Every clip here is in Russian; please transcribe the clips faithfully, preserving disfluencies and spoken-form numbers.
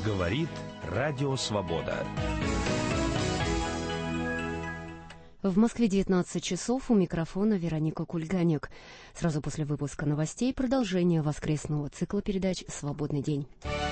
Говорит Радио Свобода. В Москве девятнадцать часов, у микрофона Вероника Кульганик. Сразу после выпуска новостей продолжение воскресного цикла передач «Свободный день».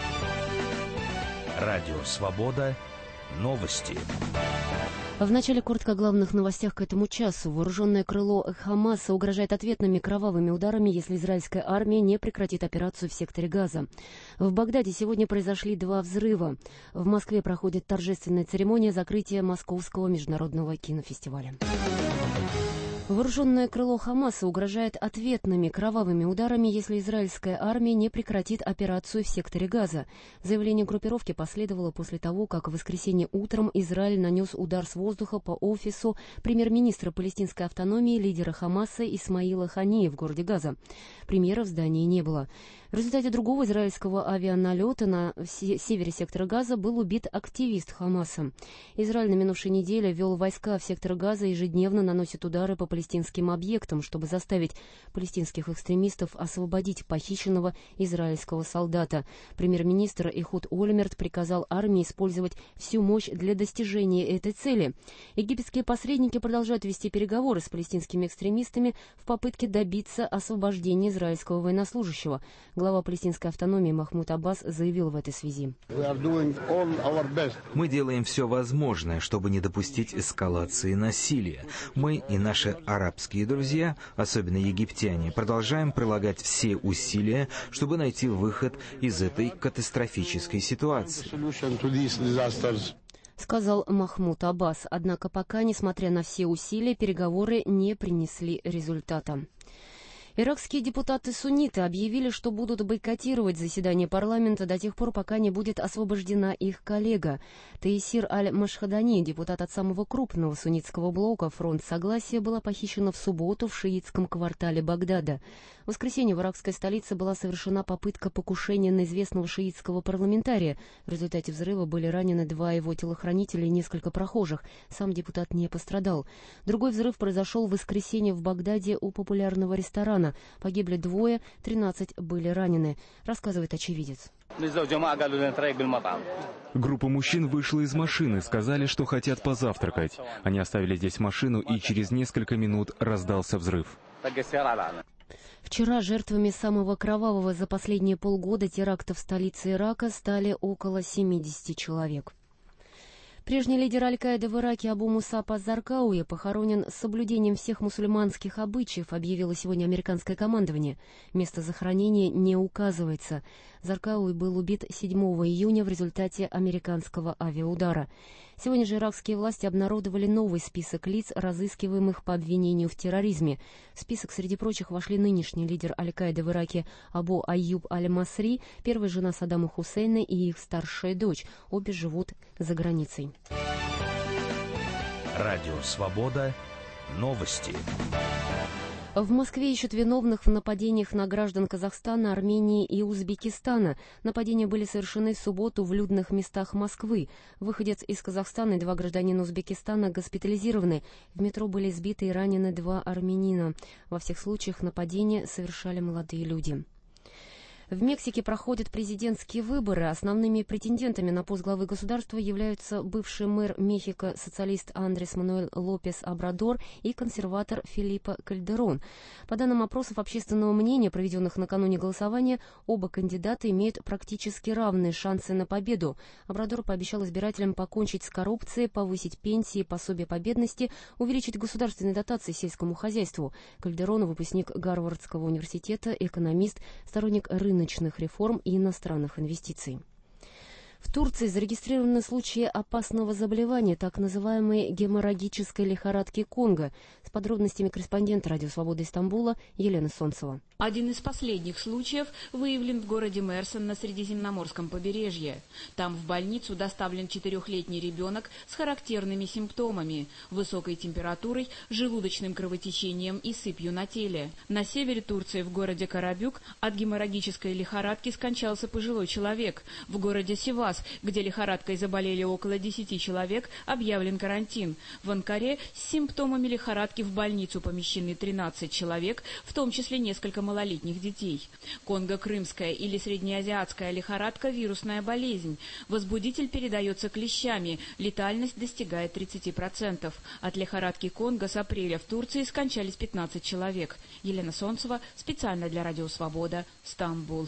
Радио Свобода. Новости. В начале коротко о главных новостях к этому часу. Вооруженное крыло Хамаса угрожает ответными кровавыми ударами, если израильская армия не прекратит операцию в секторе Газа. В Багдаде сегодня произошли два взрыва. В Москве проходит торжественная церемония закрытия Московского международного кинофестиваля. Вооруженное крыло Хамаса угрожает ответными кровавыми ударами, если израильская армия не прекратит операцию в секторе Газа. Заявление группировки последовало после того, как в воскресенье утром Израиль нанес удар с воздуха по офису премьер-министра палестинской автономии, лидера Хамаса Исмаила Хании в городе Газа. Премьера в здании не было. В результате другого израильского авианалета на севере сектора Газа был убит активист Хамаса. Израиль на минувшей неделе ввел войска в сектор Газа и ежедневно наносит удары по палестинским объектам, чтобы заставить палестинских экстремистов освободить похищенного израильского солдата. Премьер-министр Эхуд Ольмерт приказал армии использовать всю мощь для достижения этой цели. Египетские посредники продолжают вести переговоры с палестинскими экстремистами в попытке добиться освобождения израильского военнослужащего. Глава палестинской автономии Махмуд Аббас заявил в этой связи. Мы делаем все возможное, чтобы не допустить эскалации насилия. Мы и наши арабские друзья, особенно египтяне, продолжаем прилагать все усилия, чтобы найти выход из этой катастрофической ситуации, сказал Махмуд Аббас. Однако пока, несмотря на все усилия, переговоры не принесли результата. Иракские депутаты-сунниты объявили, что будут бойкотировать заседание парламента до тех пор, пока не будет освобождена их коллега. Таисир Аль-Машхадани, депутат от самого крупного суннитского блока «Фронт Согласия», была похищена в субботу в шиитском квартале Багдада. В воскресенье в иракской столице была совершена попытка покушения на известного шиитского парламентария. В результате взрыва были ранены два его телохранителя и несколько прохожих. Сам депутат не пострадал. Другой взрыв произошел в воскресенье в Багдаде у популярного ресторана. Погибли двое, тринадцать были ранены, рассказывает очевидец. Группа мужчин вышла из машины, сказали, что хотят позавтракать. Они оставили здесь машину, и через несколько минут раздался взрыв. Вчера жертвами самого кровавого за последние полгода теракта в столице Ирака стали около семидесяти человек. Прежний лидер Аль-Каиды в Ираке Абу Мусаб аз-Заркауи похоронен с соблюдением всех мусульманских обычаев, объявило сегодня американское командование. Место захоронения не указывается. Заркауи был убит седьмого июня в результате американского авиаудара. Сегодня же иракские власти обнародовали новый список лиц, разыскиваемых по обвинению в терроризме. В список, среди прочих, вошли нынешний лидер Аль-Каиды в Ираке Абу Айюб Аль-Масри, первая жена Саддама Хусейна и их старшая дочь. Обе живут за границей. Радио Свобода. Новости. В Москве ищут виновных в нападениях на граждан Казахстана, Армении и Узбекистана. Нападения были совершены в субботу в людных местах Москвы. Выходец из Казахстана и два гражданина Узбекистана госпитализированы. В метро были избиты и ранены два армянина. Во всех случаях нападения совершали молодые люди. В Мексике проходят президентские выборы. Основными претендентами на пост главы государства являются бывший мэр Мехико, социалист Андрес Мануэль Лопес Обрадор и консерватор Фелипе Кальдерон. По данным опросов общественного мнения, проведенных накануне голосования, оба кандидата имеют практически равные шансы на победу. Обрадор пообещал избирателям покончить с коррупцией, повысить пенсии и пособия по бедности, увеличить государственные дотации сельскому хозяйству. Кальдерон, выпускник Гарвардского университета, экономист, сторонник рыночных реформ и иностранных инвестиций. В Турции зарегистрированы случаи опасного заболевания, так называемой геморрагической лихорадки Конго. С подробностями корреспондент Радио Свобода из Стамбула Елена Солнцева. Один из последних случаев выявлен в городе Мерсен на Средиземноморском побережье. Там в больницу доставлен четырехлетний ребенок с характерными симптомами – высокой температурой, желудочным кровотечением и сыпью на теле. На севере Турции, в городе Карабюк, от геморрагической лихорадки скончался пожилой человек. В городе Сивас Кавказ, где лихорадкой заболели около десяти человек, объявлен карантин. В Анкаре с симптомами лихорадки в больницу помещены тринадцать человек, в том числе несколько малолетних детей. Конго-крымская или среднеазиатская лихорадка – вирусная болезнь. Возбудитель передается клещами, летальность достигает тридцати процентов. От лихорадки Конго с апреля в Турции скончались пятнадцать человек. Елена Солнцева, специально для Радио Свобода, Стамбул.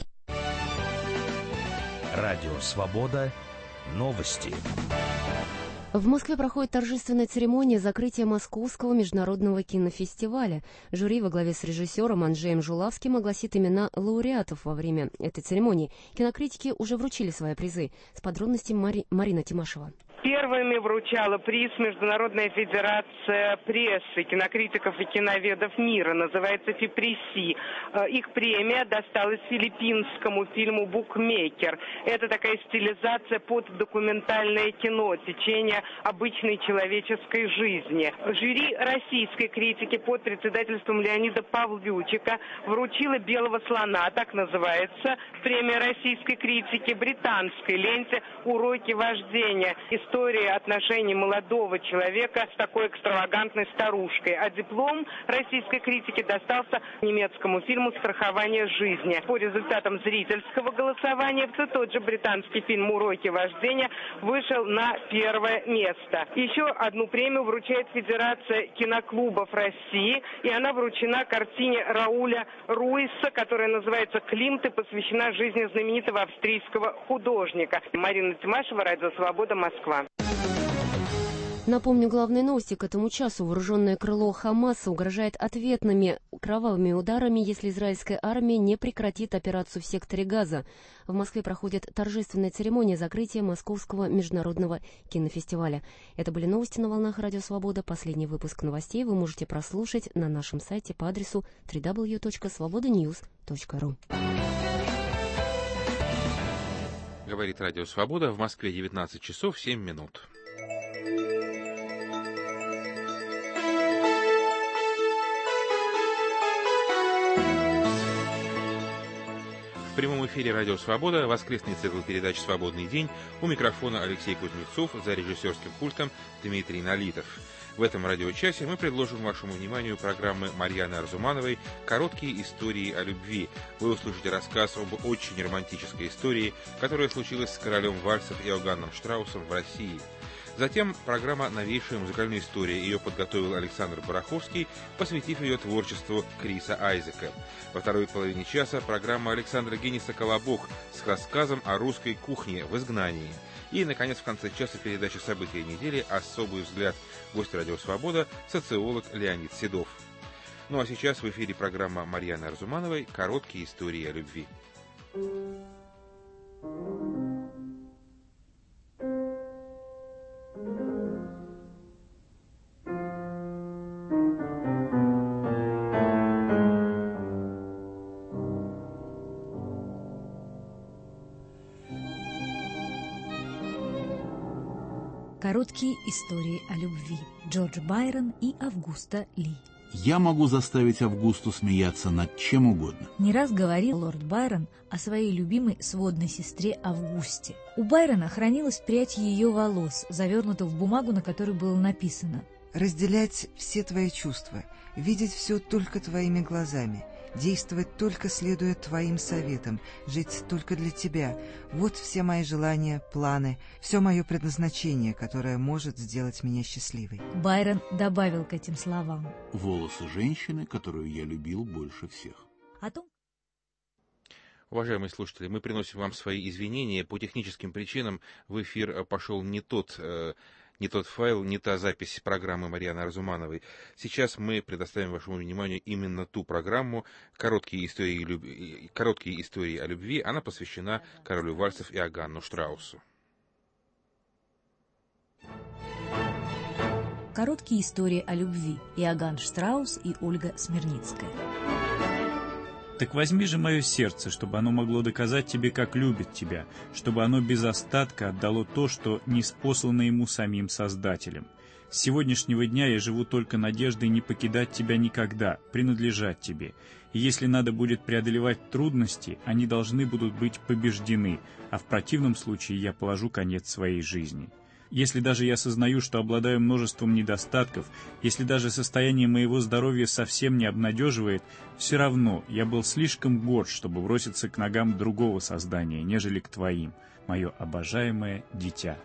Радио Свобода. Новости. В Москве проходит торжественная церемония закрытия Московского международного кинофестиваля. Жюри во главе с режиссером Анджеем Жулавским огласит имена лауреатов во время этой церемонии. Кинокритики уже вручили свои призы. С подробностями Мари... Марина Тимашева. Первыми вручала приз Международная федерация прессы, кинокритиков и киноведов мира, называется ФИПРЕССИ. Их премия досталась филиппинскому фильму «Букмекер». Это такая стилизация под документальное кино, течение обычной человеческой жизни. Жюри российской критики под председательством Леонида Павлючика вручила «Белого слона», так называется, премия российской критики британской ленте «Уроки вождения». История отношений молодого человека с такой экстравагантной старушкой. А диплом российской критики достался немецкому фильму «Страхование жизни». По результатам зрительского голосования все тот же британский фильм «Уроки вождения» вышел на первое место. Еще одну премию вручает Федерация киноклубов России, и она вручена картине Рауля Руисса, которая называется «Климт» и посвящена жизни знаменитого австрийского художника. Марина Тимашева, Радио Свобода, Москва. Напомню, главные новости к этому часу. Вооруженное крыло Хамаса угрожает ответными кровавыми ударами, если израильская армия не прекратит операцию в секторе Газа. В Москве проходит торжественная церемония закрытия Московского международного кинофестиваля. Это были новости на волнах Радио Свобода. Последний выпуск новостей вы можете прослушать на нашем сайте по адресу дабл ю дабл ю дабл ю точка свобода ньюс точка ру. Говорит Радио Свобода. В Москве девятнадцать часов семь минут. В прямом эфире «Радио Свобода», воскресный цикл передач «Свободный день». У микрофона Алексей Кузнецов, за режиссерским пультом Дмитрий Налитов. В этом радиочасе мы предложим вашему вниманию программы Марьяны Арзумановой «Короткие истории о любви». Вы услышите рассказ об очень романтической истории, которая случилась с королем вальсов Иоганном Штраусом в России. Затем программа «Новейшая музыкальная история». Ее подготовил Александр Бараховский, посвятив ее творчеству Криса Айзека. Во второй половине часа программа Александра Генниса «Колобок» с рассказом о русской кухне в изгнании. И, наконец, в конце часа передачи «События недели» «Особый взгляд». Гость Радио Свобода – социолог Леонид Седов. Ну а сейчас в эфире программа Марьяны Арзумановой «Короткие истории о любви». Короткие истории о любви. Джордж Байрон и Августа Ли. Я могу заставить Августу смеяться над чем угодно. Не раз говорил лорд Байрон о своей любимой сводной сестре Августе. У Байрона хранилась прядь ее волос, завернута в бумагу, на которой было написано: «Разделять все твои чувства, видеть все только твоими глазами, действовать только следуя твоим советам, жить только для тебя. Вот все мои желания, планы, все мое предназначение, которое может сделать меня счастливой». Байрон добавил к этим словам: «Волосы женщины, которую я любил больше всех». О том... Уважаемые слушатели, мы приносим вам свои извинения. По техническим причинам в эфир пошел не тот... Э, не тот файл, не та запись программы Марьяны Арзумановой. Сейчас мы предоставим вашему вниманию именно ту программу «Короткие истории, люб... Короткие истории о любви». Она посвящена королю вальсов Иоганну Штраусу. Короткие истории о любви. Иоганн Штраус и Ольга Смирницкая. Так возьми же мое сердце, чтобы оно могло доказать тебе, как любит тебя, чтобы оно без остатка отдало то, что ниспослано ему самим Создателем. С сегодняшнего дня я живу только надеждой не покидать тебя никогда, принадлежать тебе. И если надо будет преодолевать трудности, они должны будут быть побеждены, а в противном случае я положу конец своей жизни. Если даже я сознаю, что обладаю множеством недостатков, если даже состояние моего здоровья совсем не обнадеживает, все равно я был слишком горд, чтобы броситься к ногам другого создания, нежели к твоим, мое обожаемое дитя».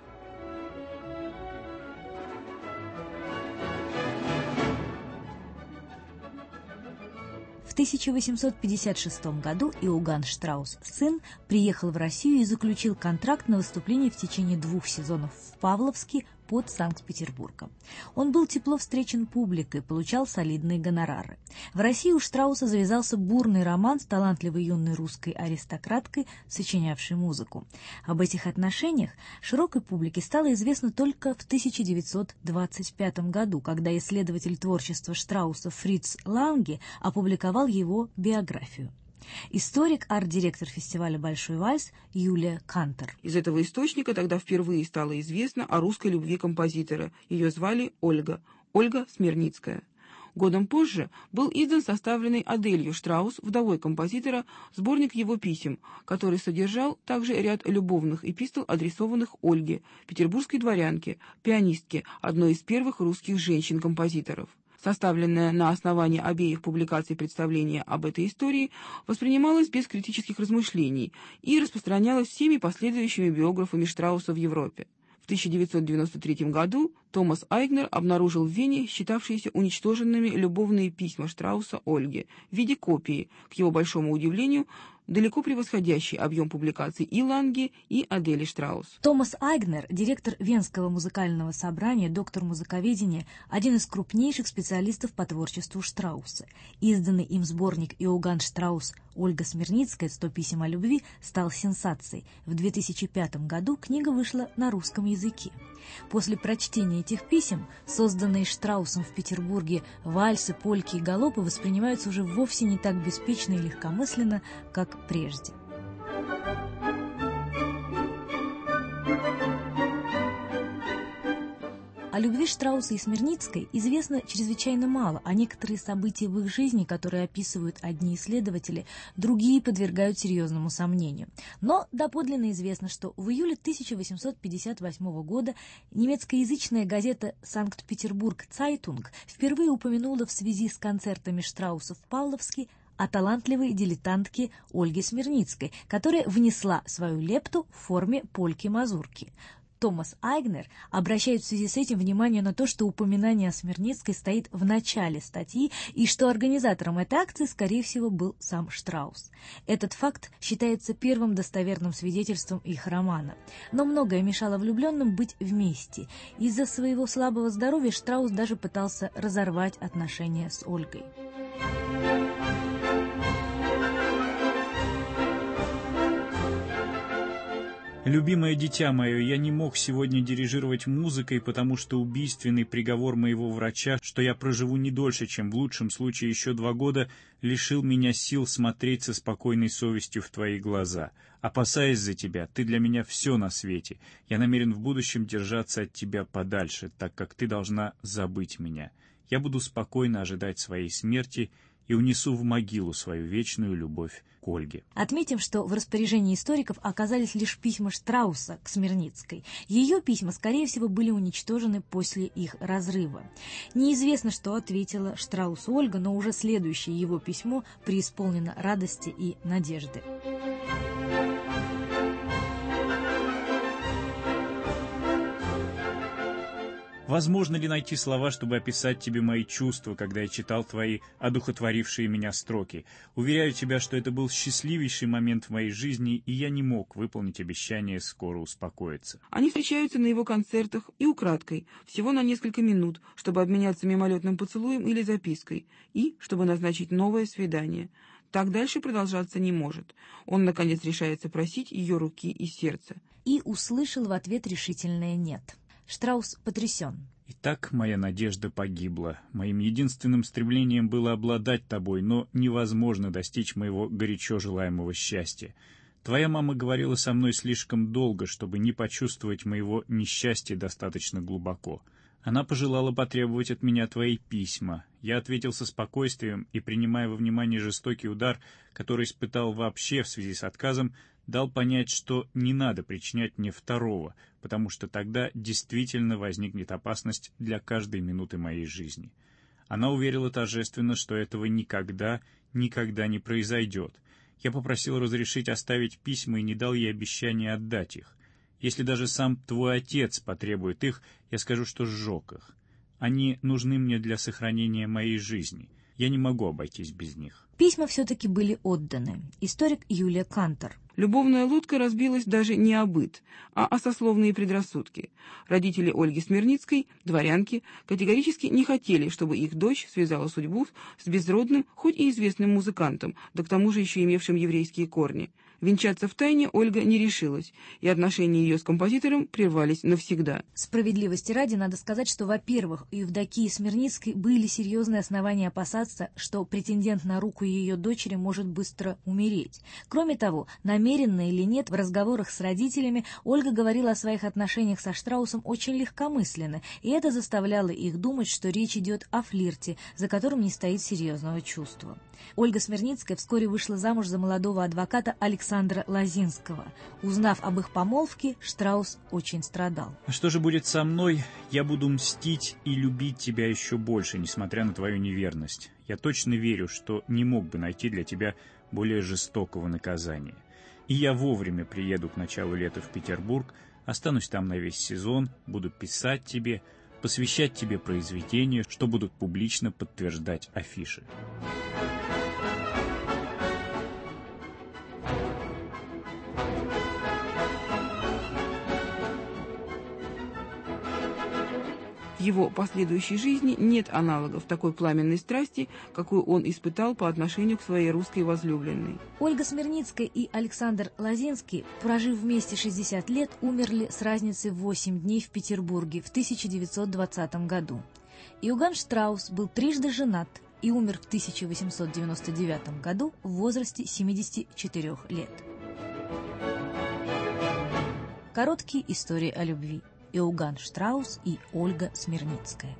В тысяча восемьсот пятьдесят шестом году Иоганн Штраус, сын, приехал в Россию и заключил контракт на выступление в течение двух сезонов в Павловске под Санкт-Петербургом. Он был тепло встречен публикой, получал солидные гонорары. В России у Штрауса завязался бурный роман с талантливой юной русской аристократкой, сочинявшей музыку. Об этих отношениях широкой публике стало известно только в тысяча девятьсот двадцать пятом году, когда исследователь творчества Штрауса Фриц Ланге опубликовал его биографию. Историк, арт-директор фестиваля «Большой вальс» Юлия Кантер. Из этого источника тогда впервые стало известно о русской любви композитора. Ее звали Ольга, Ольга Смирницкая. Годом позже был издан составленный Аделью Штраус, вдовой композитора, сборник его писем, который содержал также ряд любовных эпистол, адресованных Ольге, петербургской дворянке, пианистке, одной из первых русских женщин-композиторов. Составленное на основании обеих публикаций представление об этой истории воспринималось без критических размышлений и распространялось всеми последующими биографами Штрауса в Европе. В тысяча девятьсот девяносто третьем году Томас Айгнер обнаружил в Вене считавшиеся уничтоженными любовные письма Штрауса Ольге в виде копии, к его большому удивлению, далеко превосходящий объем публикаций и Ланге, и Адели Штраус. Томас Айгнер, директор Венского музыкального собрания, доктор музыковедения, один из крупнейших специалистов по творчеству Штрауса. Изданный им сборник «Иоганн Штраус. Ольга Смирницкая. Сто писем о любви» стал сенсацией. В две тысячи пятом году книга вышла на русском языке. После прочтения этих писем, созданные Штраусом в Петербурге, вальсы, польки и галопы воспринимаются уже вовсе не так беспечно и легкомысленно, как прежде. О любви Штрауса и Смирницкой известно чрезвычайно мало, а некоторые события в их жизни, которые описывают одни исследователи, другие подвергают серьезному сомнению. Но доподлинно известно, что в июле тысяча восемьсот пятьдесят восьмого года немецкоязычная газета «Санкт-Петербург Цайтунг» впервые упомянула в связи с концертами Штрауса в Павловске о талантливой дилетантке Ольге Смирницкой, которая внесла свою лепту в форме польки-мазурки. Томас Айгнер обращает в связи с этим внимание на то, что упоминание о Смирницкой стоит в начале статьи и что организатором этой акции, скорее всего, был сам Штраус. Этот факт считается первым достоверным свидетельством их романа. Но многое мешало влюбленным быть вместе. Из-за своего слабого здоровья Штраус даже пытался разорвать отношения с Ольгой. «Любимое дитя мое, я не мог сегодня дирижировать музыкой, потому что убийственный приговор моего врача, что я проживу не дольше, чем в лучшем случае еще два года, лишил меня сил смотреть со спокойной совестью в твои глаза. Опасаясь за тебя, ты для меня все на свете. Я намерен в будущем держаться от тебя подальше, так как ты должна забыть меня. Я буду спокойно ожидать своей смерти и унесу в могилу свою вечную любовь к Ольге». Отметим, что в распоряжении историков оказались лишь письма Штрауса к Смирницкой. Ее письма, скорее всего, были уничтожены после их разрыва. Неизвестно, что ответила Штраусу Ольга, но уже следующее его письмо преисполнено радости и надежды. Возможно ли найти слова, чтобы описать тебе мои чувства, когда я читал твои одухотворившие меня строки? Уверяю тебя, что это был счастливейший момент в моей жизни, и я не мог выполнить обещание скоро успокоиться. Они встречаются на его концертах и украдкой, всего на несколько минут, чтобы обменяться мимолетным поцелуем или запиской, и чтобы назначить новое свидание. Так дальше продолжаться не может. Он, наконец, решается просить ее руки и сердца. И услышал в ответ решительное «нет». Штраус потрясен. «Итак, моя надежда погибла. Моим единственным стремлением было обладать тобой, но невозможно достичь моего горячо желаемого счастья. Твоя мама говорила со мной слишком долго, чтобы не почувствовать моего несчастья достаточно глубоко. Она пожелала потребовать от меня твои письма. Я ответил со спокойствием и, принимая во внимание жестокий удар, который испытал вообще в связи с отказом, дал понять, что не надо причинять мне второго, потому что тогда действительно возникнет опасность для каждой минуты моей жизни. Она уверила торжественно, что этого никогда, никогда не произойдет. Я попросил разрешить оставить письма и не дал ей обещания отдать их. Если даже сам твой отец потребует их, я скажу, что сжег их. Они нужны мне для сохранения моей жизни. Я не могу обойтись без них. Письма все-таки были отданы. Историк Юлия Кантор. Любовная лодка разбилась даже не о быт, а о сословные предрассудки. Родители Ольги Смирницкой, дворянки, категорически не хотели, чтобы их дочь связала судьбу с безродным, хоть и известным музыкантом, да к тому же еще имевшим еврейские корни. Венчаться втайне Ольга не решилась, и отношения ее с композитором прервались навсегда. Справедливости ради надо сказать, что, во-первых, у Евдокии Смирницкой были серьезные основания опасаться, что претендент на руку ее дочери может быстро умереть. Кроме того, намеренно или нет, в разговорах с родителями Ольга говорила о своих отношениях со Штраусом очень легкомысленно, и это заставляло их думать, что речь идет о флирте, за которым не стоит серьезного чувства. Ольга Смирницкая вскоре вышла замуж за молодого адвоката Александра Лозинского. Узнав об их помолвке, Штраус очень страдал. А что же будет со мной? Я буду мстить и любить тебя еще больше, несмотря на твою неверность. Я точно верю, что не мог бы найти для тебя более жестокого наказания. И я вовремя приеду к началу лета в Петербург, останусь там на весь сезон, буду писать тебе, посвящать тебе произведения, что будут публично подтверждать афиши. В его последующей жизни нет аналогов такой пламенной страсти, какую он испытал по отношению к своей русской возлюбленной. Ольга Смирницкая и Александр Лозинский, прожив вместе шестьдесят лет, умерли с разницей в восемь дней в Петербурге в тысяча девятьсот двадцатом году. Иоганн Штраус был трижды женат и умер в тысяча восемьсот девяносто девятом году в возрасте семидесяти четырёх лет. Короткие истории о любви. Иоганн Штраус и Ольга Смирницкая.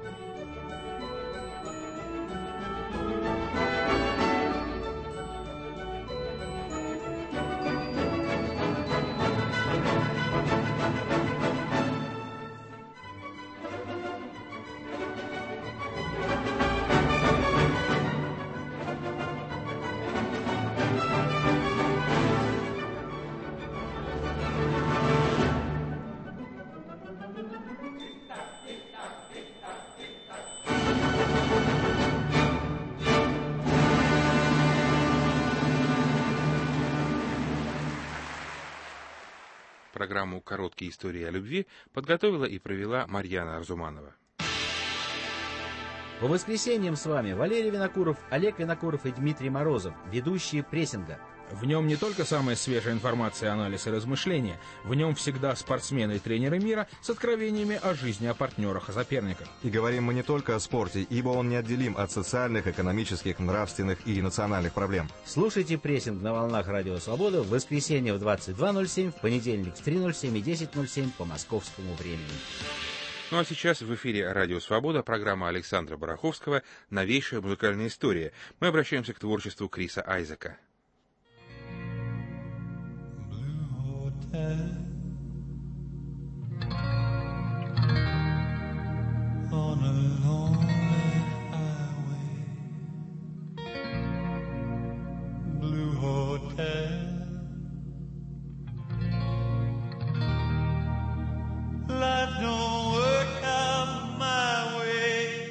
Программу «Короткие истории о любви» подготовила и провела Марьяна Арзуманова. По воскресеньям с вами Валерий Винокуров, Олег Винокуров и Дмитрий Морозов, ведущие прессинга. В нем не только самая свежая информация, анализ и размышления, в нем всегда спортсмены и тренеры мира с откровениями о жизни, о партнерах, о соперниках. И говорим мы не только о спорте, ибо он неотделим от социальных, экономических, нравственных и национальных проблем. Слушайте прессинг на волнах Радио Свобода в воскресенье в двадцать два ноль семь, в понедельник в три ноль семь и десять ноль семь по московскому времени. Ну а сейчас в эфире «Радио Свобода» программа Александра Бараховского «Новейшая музыкальная история». Мы обращаемся к творчеству Криса Айзека. On a lonely highway, blue hotel, life don't work out my way.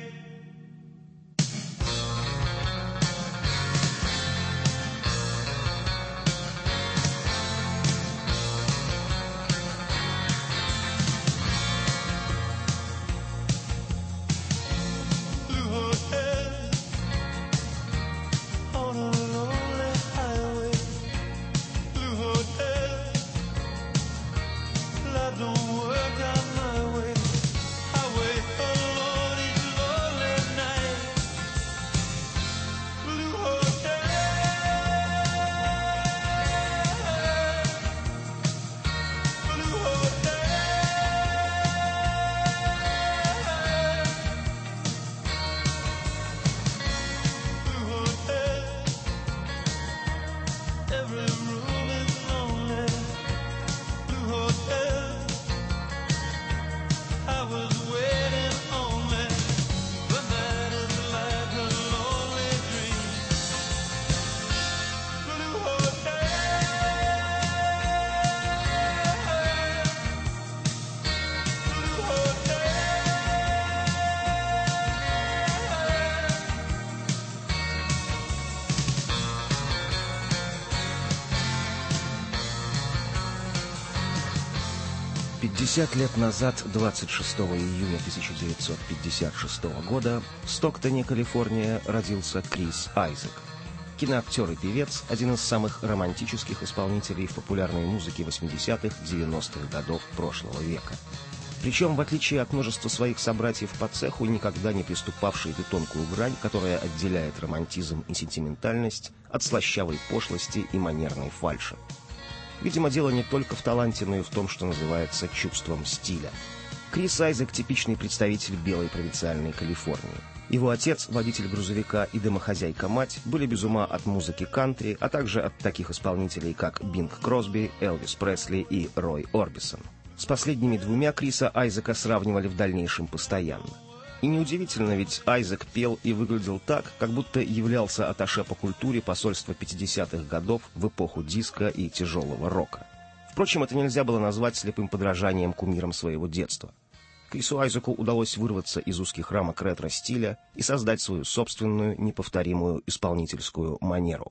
пятьдесят лет назад, двадцать шестого июня тысяча девятьсот пятьдесят шестого года, в Стоктоне, Калифорния, родился Крис Айзек. Киноактер и певец, один из самых романтических исполнителей в популярной музыке восьмидесятых-девяностых годов прошлого века. Причем, в отличие от множества своих собратьев по цеху, никогда не приступавший эту тонкую грань, которая отделяет романтизм и сентиментальность от слащавой пошлости и манерной фальши. Видимо, дело не только в таланте, но и в том, что называется чувством стиля. Крис Айзек – типичный представитель белой провинциальной Калифорнии. Его отец, водитель грузовика, и домохозяйка-мать были без ума от музыки кантри, а также от таких исполнителей, как Бинг Кросби, Элвис Пресли и Рой Орбисон. С последними двумя Криса Айзека сравнивали в дальнейшем постоянно. И неудивительно, ведь Айзек пел и выглядел так, как будто являлся атташе по культуре посольства пятидесятых годов в эпоху диска и тяжелого рока. Впрочем, это нельзя было назвать слепым подражанием кумирам своего детства. Крису Айзеку удалось вырваться из узких рамок ретро-стиля и создать свою собственную, неповторимую исполнительскую манеру.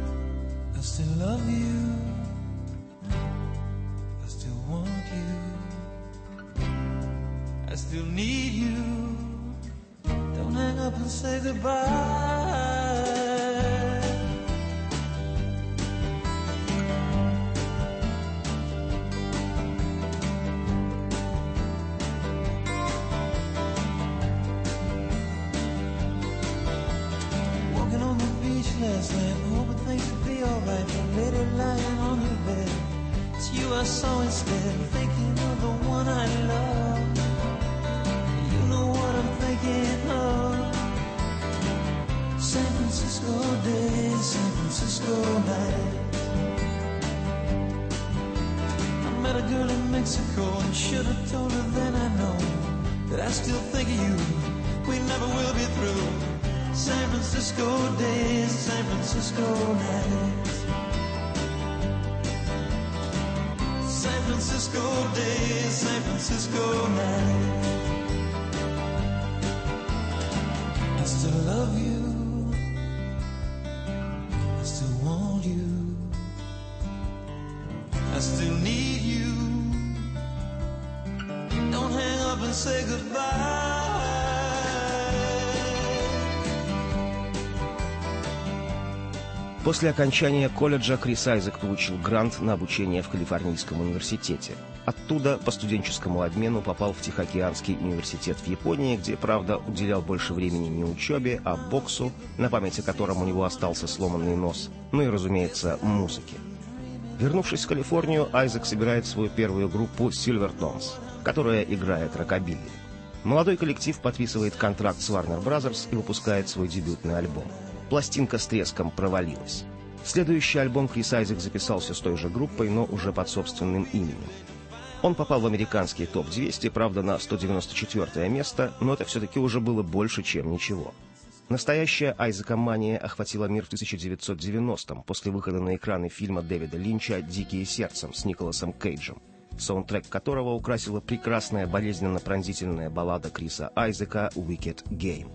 Don't hang up and say goodbye. Walking on the beach last night, hoping things would be alright. The lady lying on her bed, it's you I saw instead, thinking of the one I love. Thinking of San Francisco days, San Francisco night. I met a girl in Mexico and should have told her then I know that I still think of you, we never will be through. San Francisco days, San Francisco nights. San Francisco days, San Francisco nights. I still love you, I still want you, I still need you. Don't hang up and say goodbye. После окончания колледжа Крис Айзек получил грант на обучение в Калифорнийском университете. Оттуда по студенческому обмену попал в Тихоокеанский университет в Японии, где, правда, уделял больше времени не учебе, а боксу, на память о котором у него остался сломанный нос, ну и, разумеется, музыке. Вернувшись в Калифорнию, Айзек собирает свою первую группу Silvertones, которая играет рокобилли. Молодой коллектив подписывает контракт с Warner Brothers и выпускает свой дебютный альбом. Пластинка с треском провалилась. Следующий альбом Крис Айзек записался с той же группой, но уже под собственным именем. Он попал в американский топ двести, правда, на сто девяносто четвёртое место, но это все-таки уже было больше, чем ничего. Настоящая айзекомания охватила мир в тысяча девятьсот девяностом, после выхода на экраны фильма Дэвида Линча «Дикие сердцем» с Николасом Кейджем, саундтрек которого украсила прекрасная болезненно-пронзительная баллада Криса Айзека «Wicked Game».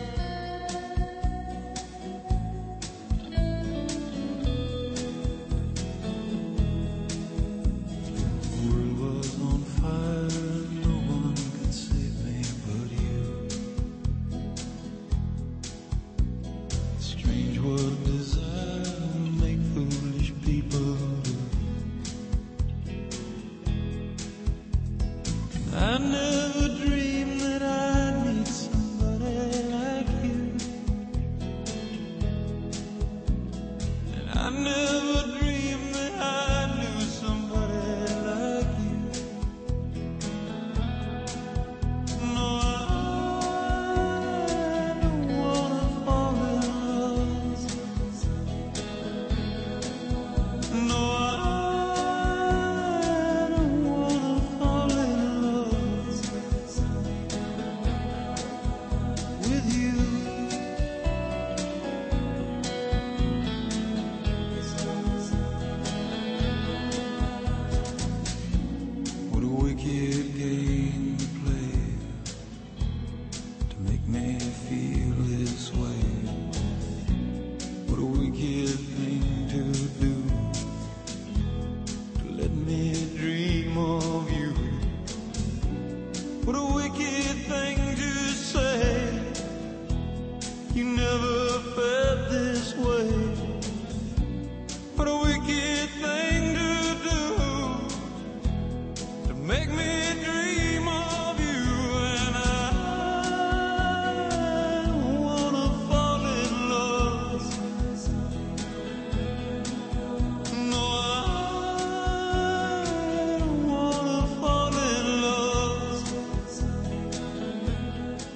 I never dreamed that I'd meet somebody like you, and I never dreamed that I'd lose somebody like you. No, I don't wanna fall in love. No, I let me dream of you.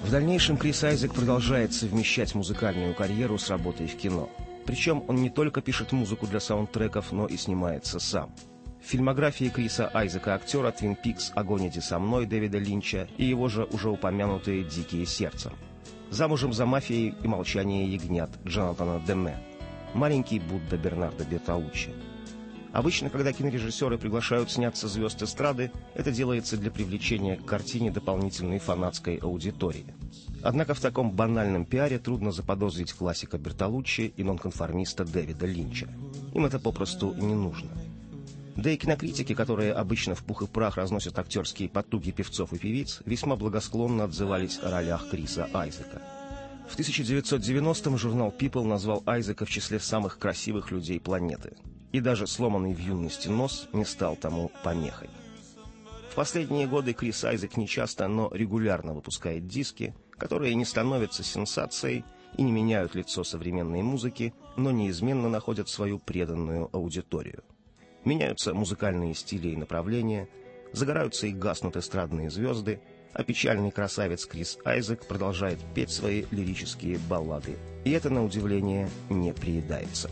В дальнейшем Крис Айзек продолжает совмещать музыкальную карьеру с работой в кино. Причем он не только пишет музыку для саундтреков, но и снимается сам. В фильмографии Криса Айзека актера «Твин Пикс», «Огонь, иди со мной» Дэвида Линча и его же уже упомянутые «Дикие сердца». «Замужем за мафией» и «Молчание ягнят» Джонатана Демме. «Маленький Будда» Бернардо Бертолуччи. Обычно, когда кинорежиссеры приглашают сняться звезд эстрады, это делается для привлечения к картине дополнительной фанатской аудитории. Однако в таком банальном пиаре трудно заподозрить классика Бертолуччи и нонконформиста Дэвида Линча. Им это попросту не нужно. Да и кинокритики, которые обычно в пух и прах разносят актерские потуги певцов и певиц, весьма благосклонно отзывались о ролях Криса Айзека. В тысяча девятьсот девяностом журнал People назвал Айзека в числе самых красивых людей планеты. И даже сломанный в юности нос не стал тому помехой. В последние годы Крис Айзек нечасто, но регулярно выпускает диски, которые не становятся сенсацией и не меняют лицо современной музыки, но неизменно находят свою преданную аудиторию. Меняются музыкальные стили и направления, загораются и гаснут эстрадные звезды, а печальный красавец Крис Айзек продолжает петь свои лирические баллады. И это, на удивление, не приедается.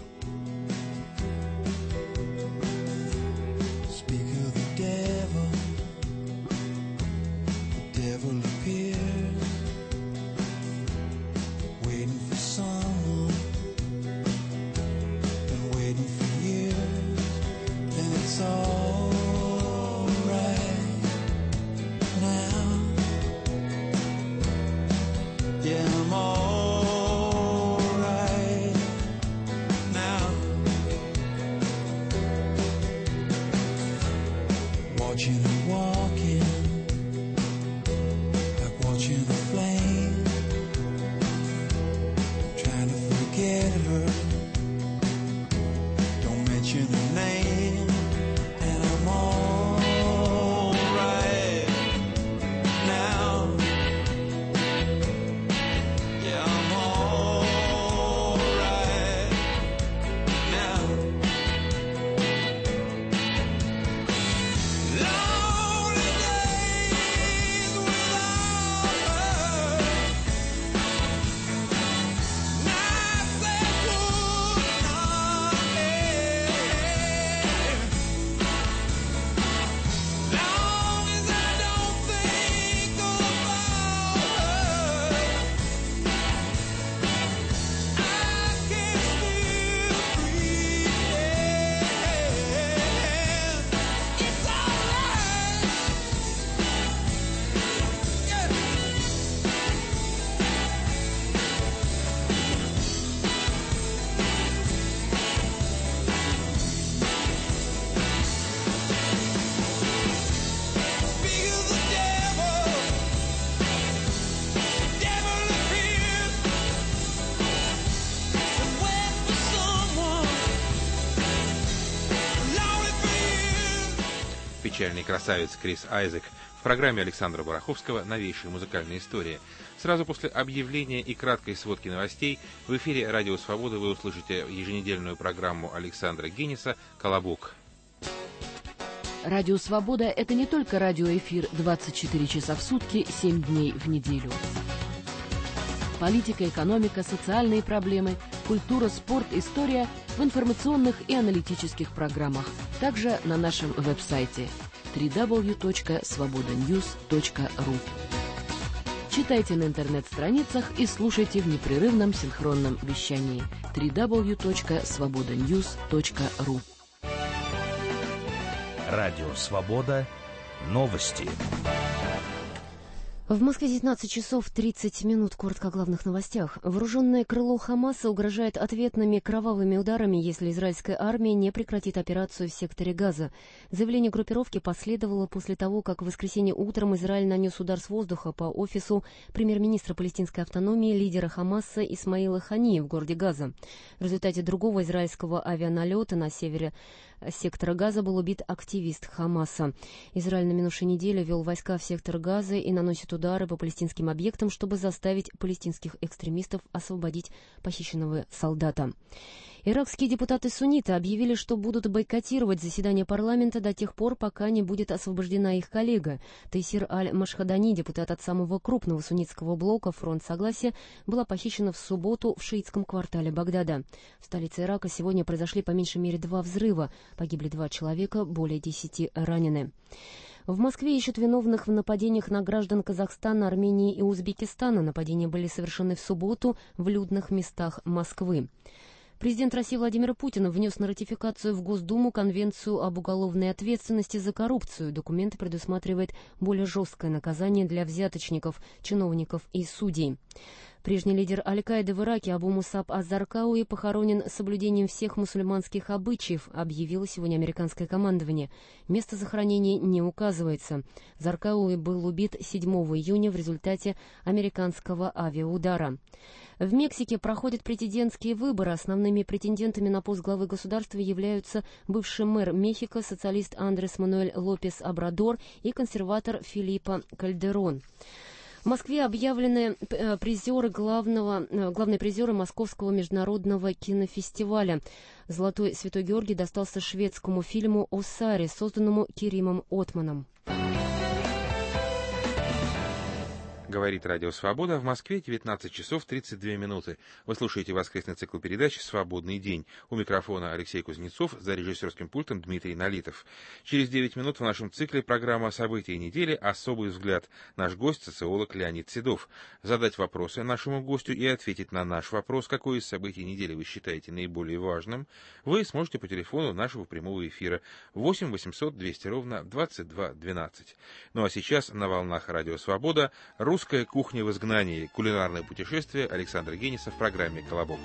Печальный красавец Крис Айзек в программе Александра Бараховского «Новейшая музыкальная история». Сразу после объявления и краткой сводки новостей в эфире «Радио Свобода» вы услышите еженедельную программу Александра Генниса «Колобок». Радио Свобода – это не только радиоэфир двадцать четыре часа в сутки, семь дней в неделю. Политика, экономика, социальные проблемы, культура, спорт, история в информационных и аналитических программах. Также на нашем веб-сайте дабл ю дабл ю дабл ю точка свобода ньюс точка ру. Читайте на интернет-страницах и слушайте в непрерывном синхронном вещании дабл ю дабл ю дабл ю точка свобода ньюс точка ру. Радио «Свобода». Новости. В Москве девятнадцать часов тридцать минут. Коротко о главных новостях. Вооруженное крыло Хамаса угрожает ответными кровавыми ударами, если израильская армия не прекратит операцию в секторе Газа. Заявление группировки последовало после того, как в воскресенье утром Израиль нанес удар с воздуха по офису премьер-министра палестинской автономии, лидера Хамаса Исмаила Хании в городе Газа. В результате другого израильского авианалета на севере сектора Газа был убит активист Хамаса. Израиль на минувшей неделе ввел войска в сектор Газа и наносит удар удары по палестинским объектам, чтобы заставить палестинских экстремистов освободить похищенного солдата. Иракские депутаты-сунниты объявили, что будут бойкотировать заседание парламента до тех пор, пока не будет освобождена их коллега. Тайсир Аль-Машхадани, депутат от самого крупного суннитского блока «Фронт Согласия», была похищена в субботу в шиитском квартале Багдада. В столице Ирака сегодня произошли по меньшей мере два взрыва. Погибли два человека, более десяти ранены. В Москве ищут виновных в нападениях на граждан Казахстана, Армении и Узбекистана. Нападения были совершены в субботу в людных местах Москвы. Президент России Владимир Путин внес на ратификацию в Госдуму Конвенцию об уголовной ответственности за коррупцию. Документ предусматривает более жесткое наказание для взяточников, чиновников и судей. Прежний лидер Аль-Каиды в Ираке Абу Мусаб аз-Заркауи похоронен с соблюдением всех мусульманских обычаев, объявило сегодня американское командование. Место захоронения не указывается. Заркауи был убит седьмого июня в результате американского авиаудара. В Мексике проходят президентские выборы. Основными претендентами на пост главы государства являются бывший мэр Мехико, социалист Андрес Мануэль Лопес Обрадор и консерватор Филиппо Кальдерон. В Москве объявлены призеры главного, главные призеры Московского международного кинофестиваля. «Золотой Святой Георгий» достался шведскому фильму «Осари», созданному Киримом Отманом. Говорит Радио Свобода. В Москве девятнадцать часов тридцать две минуты. Вы слушаете воскресный цикл передач «Свободный день». У микрофона Алексей Кузнецов, за режиссерским пультом Дмитрий Налитов. Через девять минут в нашем цикле программа «События недели. Особый взгляд». Наш гость – социолог Леонид Седов. Задать вопросы нашему гостю и ответить на наш вопрос, какое из событий недели вы считаете наиболее важным, вы сможете по телефону нашего прямого эфира восемь восемьсот двести ровно двадцать два двенадцать. Ну а сейчас на волнах Радио Свобода «Русская кухня в изгнании». Кулинарное путешествие Александра Гениса в программе «Колобок».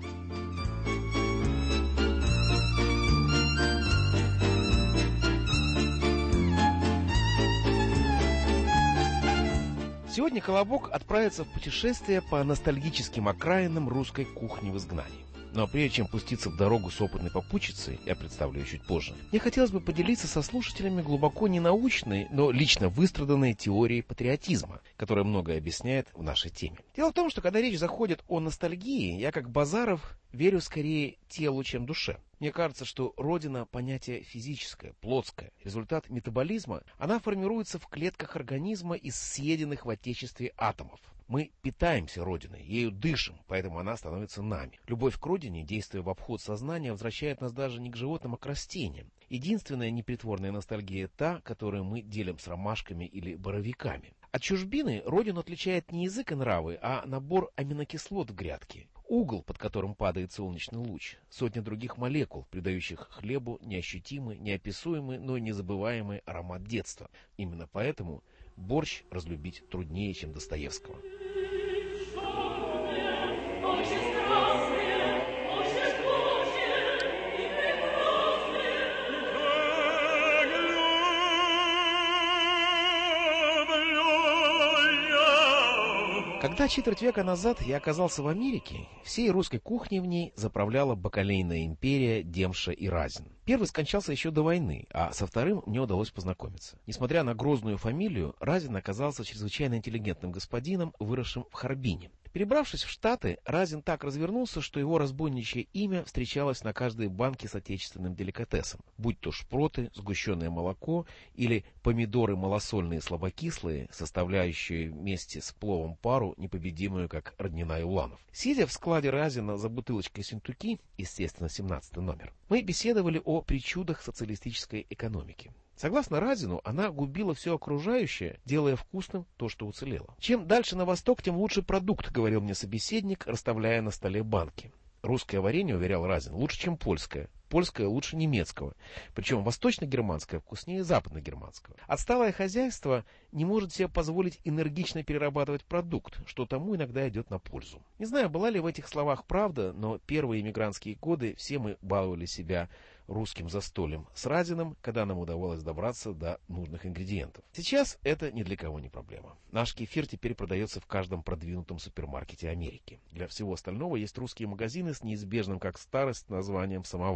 Сегодня «Колобок» отправится в путешествие по ностальгическим окраинам русской кухни в изгнании. Но прежде чем пуститься в дорогу с опытной попутчицей, я представлю ее чуть позже, мне хотелось бы поделиться со слушателями глубоко ненаучной, но лично выстраданной теорией патриотизма, которая многое объясняет в нашей теме. Дело в том, что когда речь заходит о ностальгии, я, как Базаров, верю скорее телу, чем душе. Мне кажется, что Родина – понятие физическое, плотское. Результат метаболизма, она формируется в клетках организма из съеденных в Отечестве атомов. Мы питаемся Родиной, ею дышим, поэтому она становится нами. Любовь к Родине, действуя в обход сознания, возвращает нас даже не к животным, а к растениям. Единственная непритворная ностальгия та, которую мы делим с ромашками или боровиками. От чужбины Родину отличает не язык и нравы, а набор аминокислот в грядке. Угол, под которым падает солнечный луч, сотня других молекул, придающих хлебу неощутимый, неописуемый, но незабываемый аромат детства. Именно поэтому борщ разлюбить труднее, чем Достоевского. Когда четверть века назад я оказался в Америке, всей русской кухней в ней заправляла бакалейная империя Демша и Разин. Первый скончался еще до войны, а со вторым мне удалось познакомиться. Несмотря на грозную фамилию, Разин оказался чрезвычайно интеллигентным господином, выросшим в Харбине. Перебравшись в Штаты, Разин так развернулся, что его разбойничье имя встречалось на каждой банке с отечественным деликатесом. Будь то шпроты, сгущенное молоко или помидоры малосольные слабокислые, составляющие вместе с пловом пару, непобедимую, как роднина Уланов. Сидя в складе Разина за бутылочкой синтуки, естественно, семнадцатый номер, мы беседовали о причудах социалистической экономики. Согласно Разину, она губила все окружающее, делая вкусным то, что уцелело. Чем дальше на восток, тем лучше продукт, говорил мне собеседник, расставляя на столе банки. Русское варенье, уверял Разин, лучше, чем польское. Польское лучше немецкого. Причем восточно-германское вкуснее западно-германского. Отсталое хозяйство не может себе позволить энергично перерабатывать продукт, что тому иногда идет на пользу. Не знаю, была ли в этих словах правда, но первые эмигрантские годы все мы баловали себя русским застольем с Разиным, когда нам удавалось добраться до нужных ингредиентов. Сейчас это ни для кого не проблема. Наш кефир теперь продается в каждом продвинутом супермаркете Америки. Для всего остального есть русские магазины с неизбежным, как старость, названием «Самовар».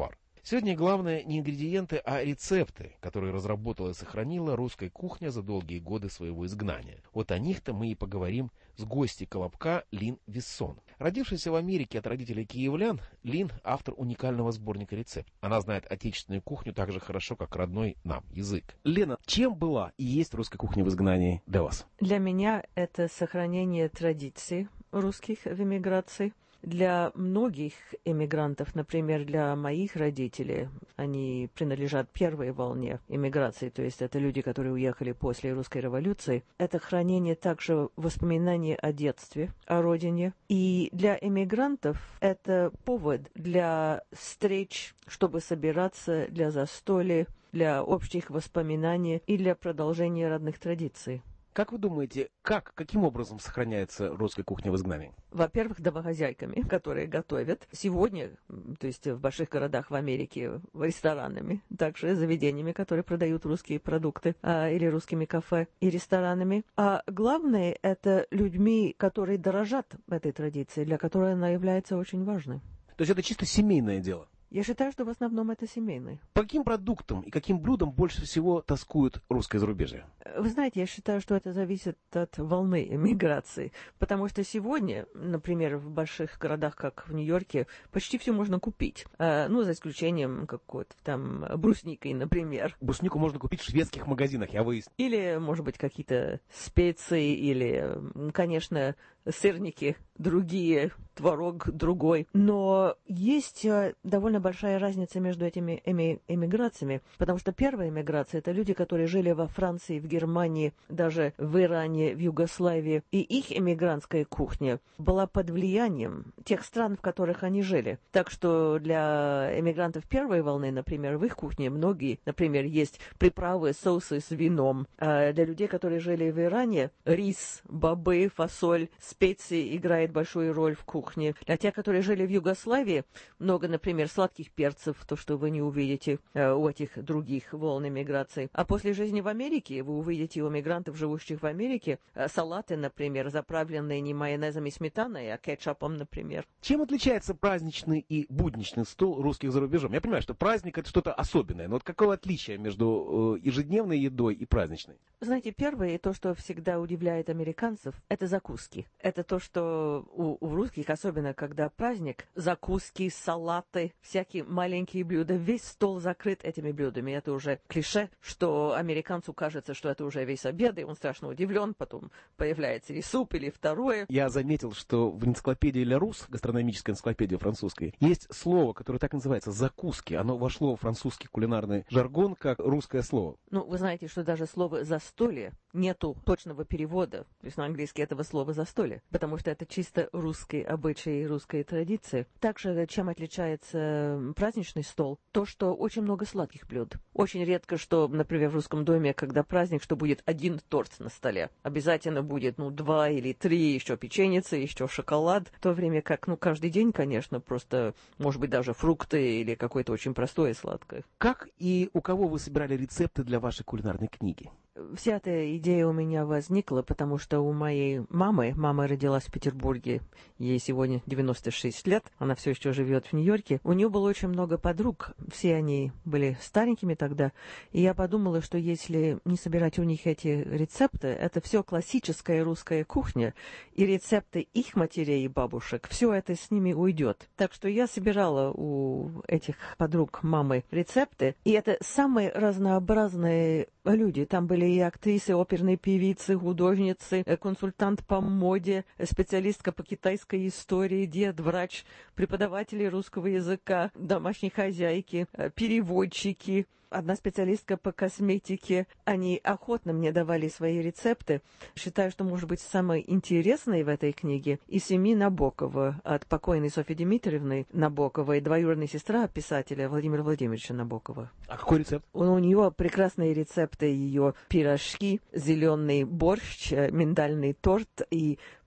Сегодня главное не ингредиенты, а рецепты, которые разработала и сохранила русская кухня за долгие годы своего изгнания. Вот о них-то мы и поговорим с гостьей Колобка Лин Виссон. Родившаяся в Америке от родителей киевлян, Лин – автор уникального сборника рецептов. Она знает отечественную кухню так же хорошо, как родной нам язык. Лена, чем была и есть русская кухня в изгнании для вас? Для меня это сохранение традиций русских в эмиграции. Для многих эмигрантов, например, для моих родителей, они принадлежат первой волне эмиграции, то есть это люди, которые уехали после русской революции. Это хранение также воспоминаний о детстве, о родине. И для эмигрантов это повод для встреч, чтобы собираться, для застолья, для общих воспоминаний и для продолжения родных традиций. Как вы думаете, как, каким образом сохраняется русская кухня в изгнании? Во-первых, домохозяйками, которые готовят. Сегодня, то есть в больших городах в Америке, ресторанами, также заведениями, которые продают русские продукты, а, или русскими кафе и ресторанами. А главное, это людьми, которые дорожат этой традицией, для которой она является очень важной. То есть это чисто семейное дело? Я считаю, что в основном это семейные. По каким продуктам и каким блюдам больше всего тоскуют русское зарубежье? Вы знаете, я считаю, что это зависит от волны эмиграции. Потому что сегодня, например, в больших городах, как в Нью-Йорке, почти все можно купить. Ну, за исключением какой-то там брусникой, например. Бруснику можно купить в шведских магазинах, я выяснил. Или, может быть, какие-то специи, или, конечно, сырники другие, творог другой. Но есть довольно большая разница между этими эми- эмиграциями, потому что первая эмиграция — это люди, которые жили во Франции, в Германии, даже в Иране, в Югославии, и их эмигрантская кухня была под влиянием тех стран, в которых они жили. Так что для эмигрантов первой волны, например, в их кухне многие, например, есть приправы, соусы с вином. А для людей, которые жили в Иране, рис, бобы, фасоль, специи играет большую роль в кухне. Для тех, которые жили в Югославии, много, например, сладких перцев, то, что вы не увидите э, у этих других волн эмиграции. А после жизни в Америке вы увидите у эмигрантов, живущих в Америке, э, салаты, например, заправленные не майонезом и сметаной, а кетчупом, например. Чем отличается праздничный и будничный стол русских за рубежом? Я понимаю, что праздник — это что-то особенное, но вот какое отличие между э, ежедневной едой и праздничной? Знаете, первое, то, что всегда удивляет американцев, это закуски. Это то, что у, у русских, особенно когда праздник, закуски, салаты, всякие маленькие блюда, весь стол закрыт этими блюдами. Это уже клише, что американцу кажется, что это уже весь обед, и он страшно удивлен, потом появляется или суп, или второе. Я заметил, что в энциклопедии «Ля Рус», гастрономической энциклопедии французской, есть слово, которое так называется — закуски. Оно вошло в французский кулинарный жаргон как русское слово. Ну, вы знаете, что даже слово «застолье» нету точного перевода, то есть на английский, этого слова «застолье», потому что это чисто русский обычай и русская традиция. Также, чем отличается праздничный стол, то, что очень много сладких блюд. Очень редко, что, например, в русском доме, когда праздник, что будет один торт на столе. Обязательно будет, ну, два или три, еще печеницы, еще шоколад. В то время как, ну, каждый день, конечно, просто, может быть, даже фрукты или какое-то очень простое сладкое. Как и у кого вы собирали рецепты для вашей кулинарной книги? Вся эта идея у меня возникла, потому что у моей мамы, мама родилась в Петербурге, ей сегодня девяносто шесть лет, она все еще живет в Нью-Йорке. У нее было очень много подруг, все они были старенькими тогда, и я подумала, что если не собирать у них эти рецепты, это все классическая русская кухня, и рецепты их матерей и бабушек, все это с ними уйдет. Так что я собирала у этих подруг мамы рецепты, и это самые разнообразные люди. Там были и актрисы, оперные певицы, художницы, консультант по моде, специалистка по китайской истории, дед, врач, преподаватели русского языка, домашние хозяйки, переводчики, одна специалистка по косметике. Они охотно мне давали свои рецепты. Считаю, что, может быть, самое интересное в этой книге и семьи Набокова, от покойной Софьи Дмитриевны Набоковой, двоюродная сестра писателя Владимира Владимировича Набокова. А какой рецепт? У, у нее прекрасные рецепты, ее пирожки, зеленый борщ, миндальный торт и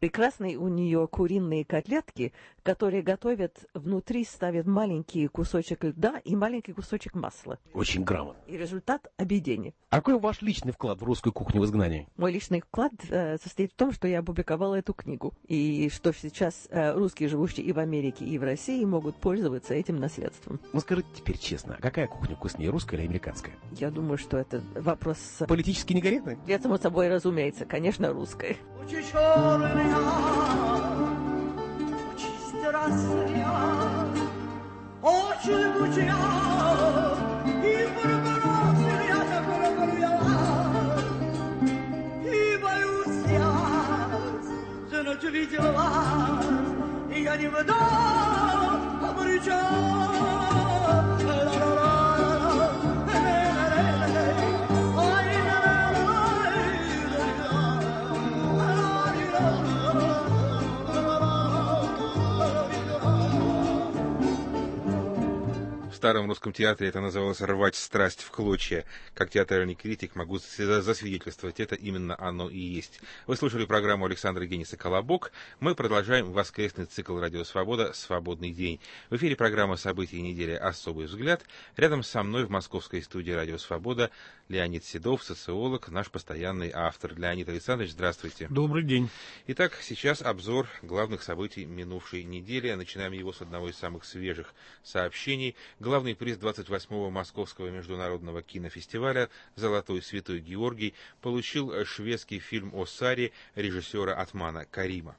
Прекрасные у нее куриные котлетки, которые готовят, внутри ставят маленький кусочек льда и маленький кусочек масла. Очень грамотно. И результат — объедение. А какой ваш личный вклад в русскую кухню в изгнании? Мой личный вклад э, состоит в том, что я опубликовала эту книгу. И что сейчас э, русские, живущие и в Америке, и в России, могут пользоваться этим наследством. Ну скажите теперь честно, а какая кухня вкуснее, русская или американская? Я думаю, что это вопрос... Политически некорректный? Я, само собой, разумеется, конечно, русская. В старом русском театре это называлось «рвать страсть в клочья». Как театральный критик могу засвидетельствовать, это именно оно и есть. Вы слушали программу Александра Гениса «Колобок». Мы продолжаем воскресный цикл «Радио Свобода. Свободный день». В эфире программа «События недели. Особый взгляд». Рядом со мной в московской студии «Радио Свобода» Леонид Седов, социолог, наш постоянный автор. Леонид Александрович, здравствуйте. Добрый день. Итак, сейчас обзор главных событий минувшей недели. Начинаем его с одного из самых свежих сообщений. Главный приз двадцать восьмого Московского международного кинофестиваля «Золотой святой Георгий» получил шведский фильм о Саре режиссера Атмана Карима.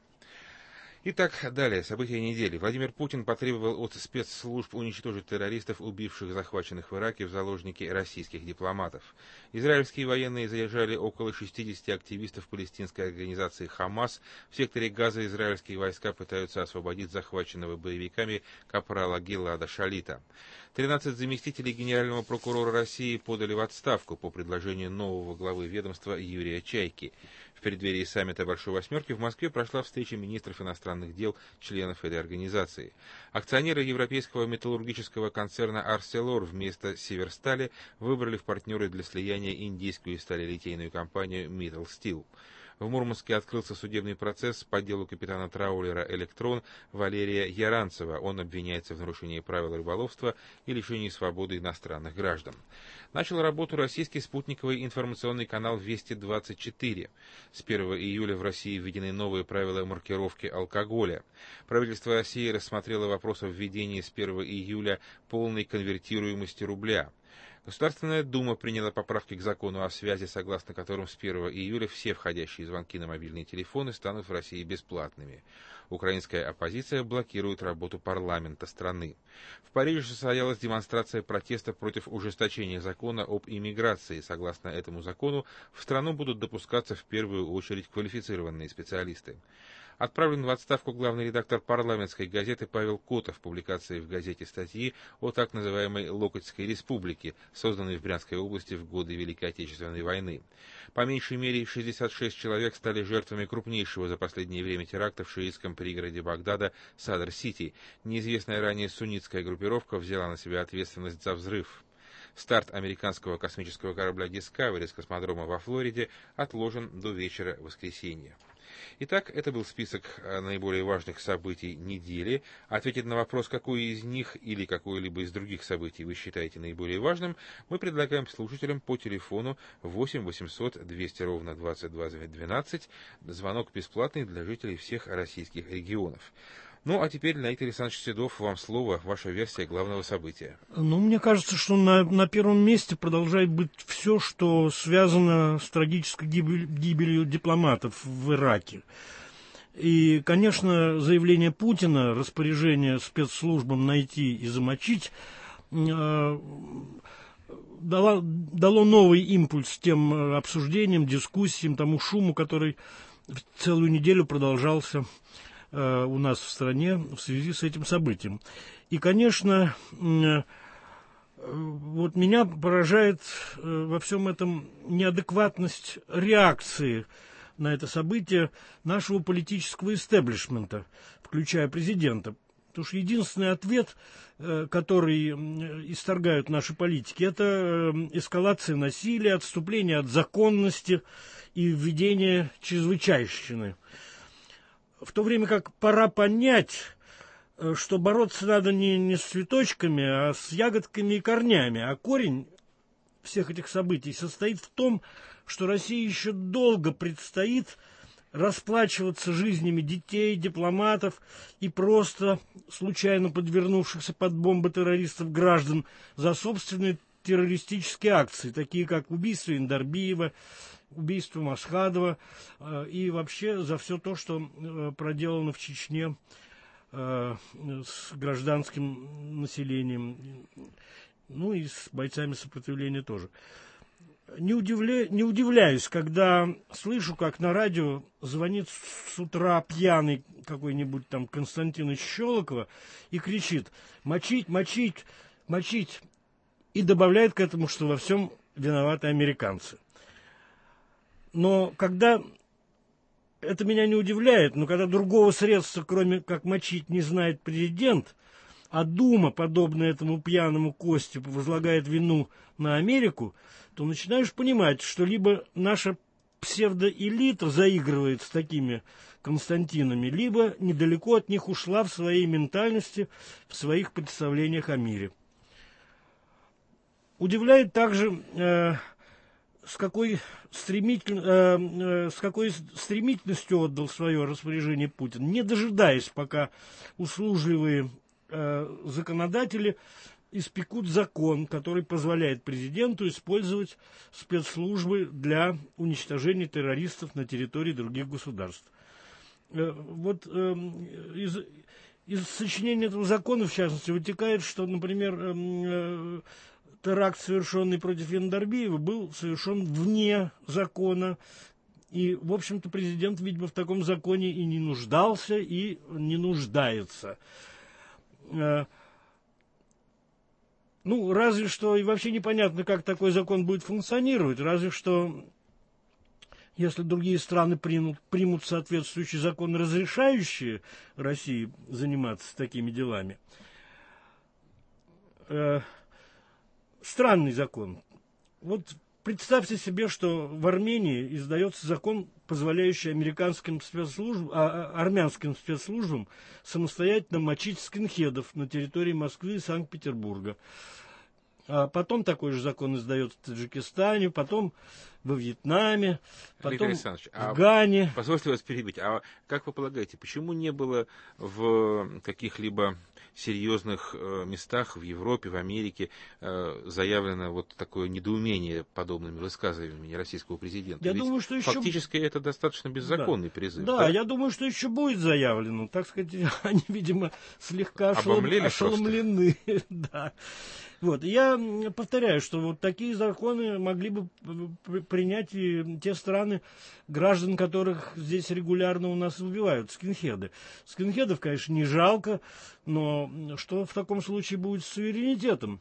Итак, далее, события недели. Владимир Путин потребовал от спецслужб уничтожить террористов, убивших захваченных в Ираке в заложники российских дипломатов. Израильские военные задержали около шестидесяти активистов палестинской организации «Хамас». В секторе Газа израильские войска пытаются освободить захваченного боевиками капрала Гилада Шалита. тринадцать заместителей генерального прокурора России подали в отставку по предложению нового главы ведомства Юрия Чайки. В преддверии саммита Большой Восьмерки в Москве прошла встреча министров иностранных дел, членов этой организации. Акционеры европейского металлургического концерна «Арселор» вместо «Северстали» выбрали в партнеры для слияния индийскую сталелитейную компанию «Миттал Стил». В Мурманске открылся судебный процесс по делу капитана траулера «Электрон» Валерия Яранцева. Он обвиняется в нарушении правил рыболовства и лишении свободы иностранных граждан. Начал работу российский спутниковый информационный канал «Вести двадцать четыре». С первого июля в России введены новые правила маркировки алкоголя. Правительство России рассмотрело вопрос о введении с первого июля полной конвертируемости рубля. Государственная Дума приняла поправки к закону о связи, согласно которым с первого июля все входящие звонки на мобильные телефоны станут в России бесплатными. Украинская оппозиция блокирует работу парламента страны. В Париже состоялась демонстрация протеста против ужесточения закона об иммиграции. Согласно этому закону, в страну будут допускаться в первую очередь квалифицированные специалисты. Отправлен в отставку главный редактор парламентской газеты Павел Котов. Публикации в газете статьи о так называемой Локотской республике, созданной в Брянской области в годы Великой Отечественной войны. По меньшей мере шестьдесят шесть человек стали жертвами крупнейшего за последнее время теракта в шиитском пригороде Багдада Садр-Сити. Неизвестная ранее суннитская группировка взяла на себя ответственность за взрыв. Старт американского космического корабля Discovery с космодрома во Флориде отложен до вечера воскресенья. Итак, это был список наиболее важных событий недели. Ответить на вопрос, какое из них или какое-либо из других событий вы считаете наиболее важным, мы предлагаем слушателям по телефону восемь восемьсот двести ровно двадцать два двенадцать. Звонок бесплатный для жителей всех российских регионов. Ну, а теперь, Леонид Александрович Седов, вам слово, ваша версия главного события. Ну, мне кажется, что на, на первом месте продолжает быть все, что связано с трагической гибель, гибелью дипломатов в Ираке. И, конечно, заявление Путина, распоряжение спецслужбам найти и замочить, э, дало, дало новый импульс тем обсуждениям, дискуссиям, тому шуму, который целую неделю продолжался у нас в стране в связи с этим событием. И, конечно, вот меня поражает во всем этом неадекватность реакции на это событие нашего политического истеблишмента, включая президента. Потому что единственный ответ, который исторгают наши политики, это эскалация насилия, отступление от законности и введение чрезвычайщины. в то время как пора понять, что бороться надо не, не с цветочками, а с ягодками и корнями. А корень всех этих событий состоит в том, что России еще долго предстоит расплачиваться жизнями детей, дипломатов и просто случайно подвернувшихся под бомбы террористов граждан за собственные террористические акции, такие как убийство Индарбиева, убийство Масхадова э, и вообще за все то, что э, проделано в Чечне э, с гражданским населением, ну и с бойцами сопротивления тоже. Не, удивля... не удивляюсь, когда слышу, как на радио звонит с утра пьяный какой-нибудь там Константинович Щелокова и кричит «мочить, мочить, мочить», и добавляет к этому, что во всем виноваты американцы. Но когда... Это меня не удивляет, но когда другого средства, кроме как мочить, не знает президент, а Дума, подобно этому пьяному Косте, возлагает вину на Америку, то начинаешь понимать, что либо наша псевдоэлита заигрывает с такими Константинами, либо недалеко от них ушла в своей ментальности, в своих представлениях о мире. Удивляет также, э, с, какой стремитель, э, э, с какой стремительностью отдал свое распоряжение Путин, не дожидаясь, пока услужливые э, законодатели испекут закон, который позволяет президенту использовать спецслужбы для уничтожения террористов на территории других государств. Э, вот э, из, из сочинения этого закона, в частности, вытекает, что, например, э, э, теракт, совершенный против Индарбиева, был совершен вне закона. И, в общем-то, президент, видимо, в таком законе и не нуждался, и не нуждается. Э, Ну, разве что, и вообще непонятно, как такой закон будет функционировать, разве что, если другие страны примут, примут соответствующий закон, разрешающий России заниматься такими делами. Э, странный закон. Вот представьте себе, что в Армении издается закон, позволяющий американским спецслужбам, а, армянским спецслужбам самостоятельно мочить скинхедов на территории Москвы и Санкт-Петербурга. А потом такой же закон издается в Таджикистане, потом во Вьетнаме, потом в а Гане. Позвольте вас перебить. А как вы полагаете, почему не было в каких-либо серьезных э, местах в Европе, в Америке э, заявлено вот такое недоумение подобными высказываниями российского президента? Я Ведь думаю, что еще... фактически это достаточно беззаконный да. призыв. Да, да, я думаю, что еще будет заявлено. Так сказать, они, видимо, слегка ошелом... ошеломлены. Да. Вот. Я повторяю, что вот такие законы могли бы принять и те страны, граждан которых здесь регулярно у нас убивают, скинхеды. Скинхедов, конечно, не жалко, но что в таком случае будет с суверенитетом?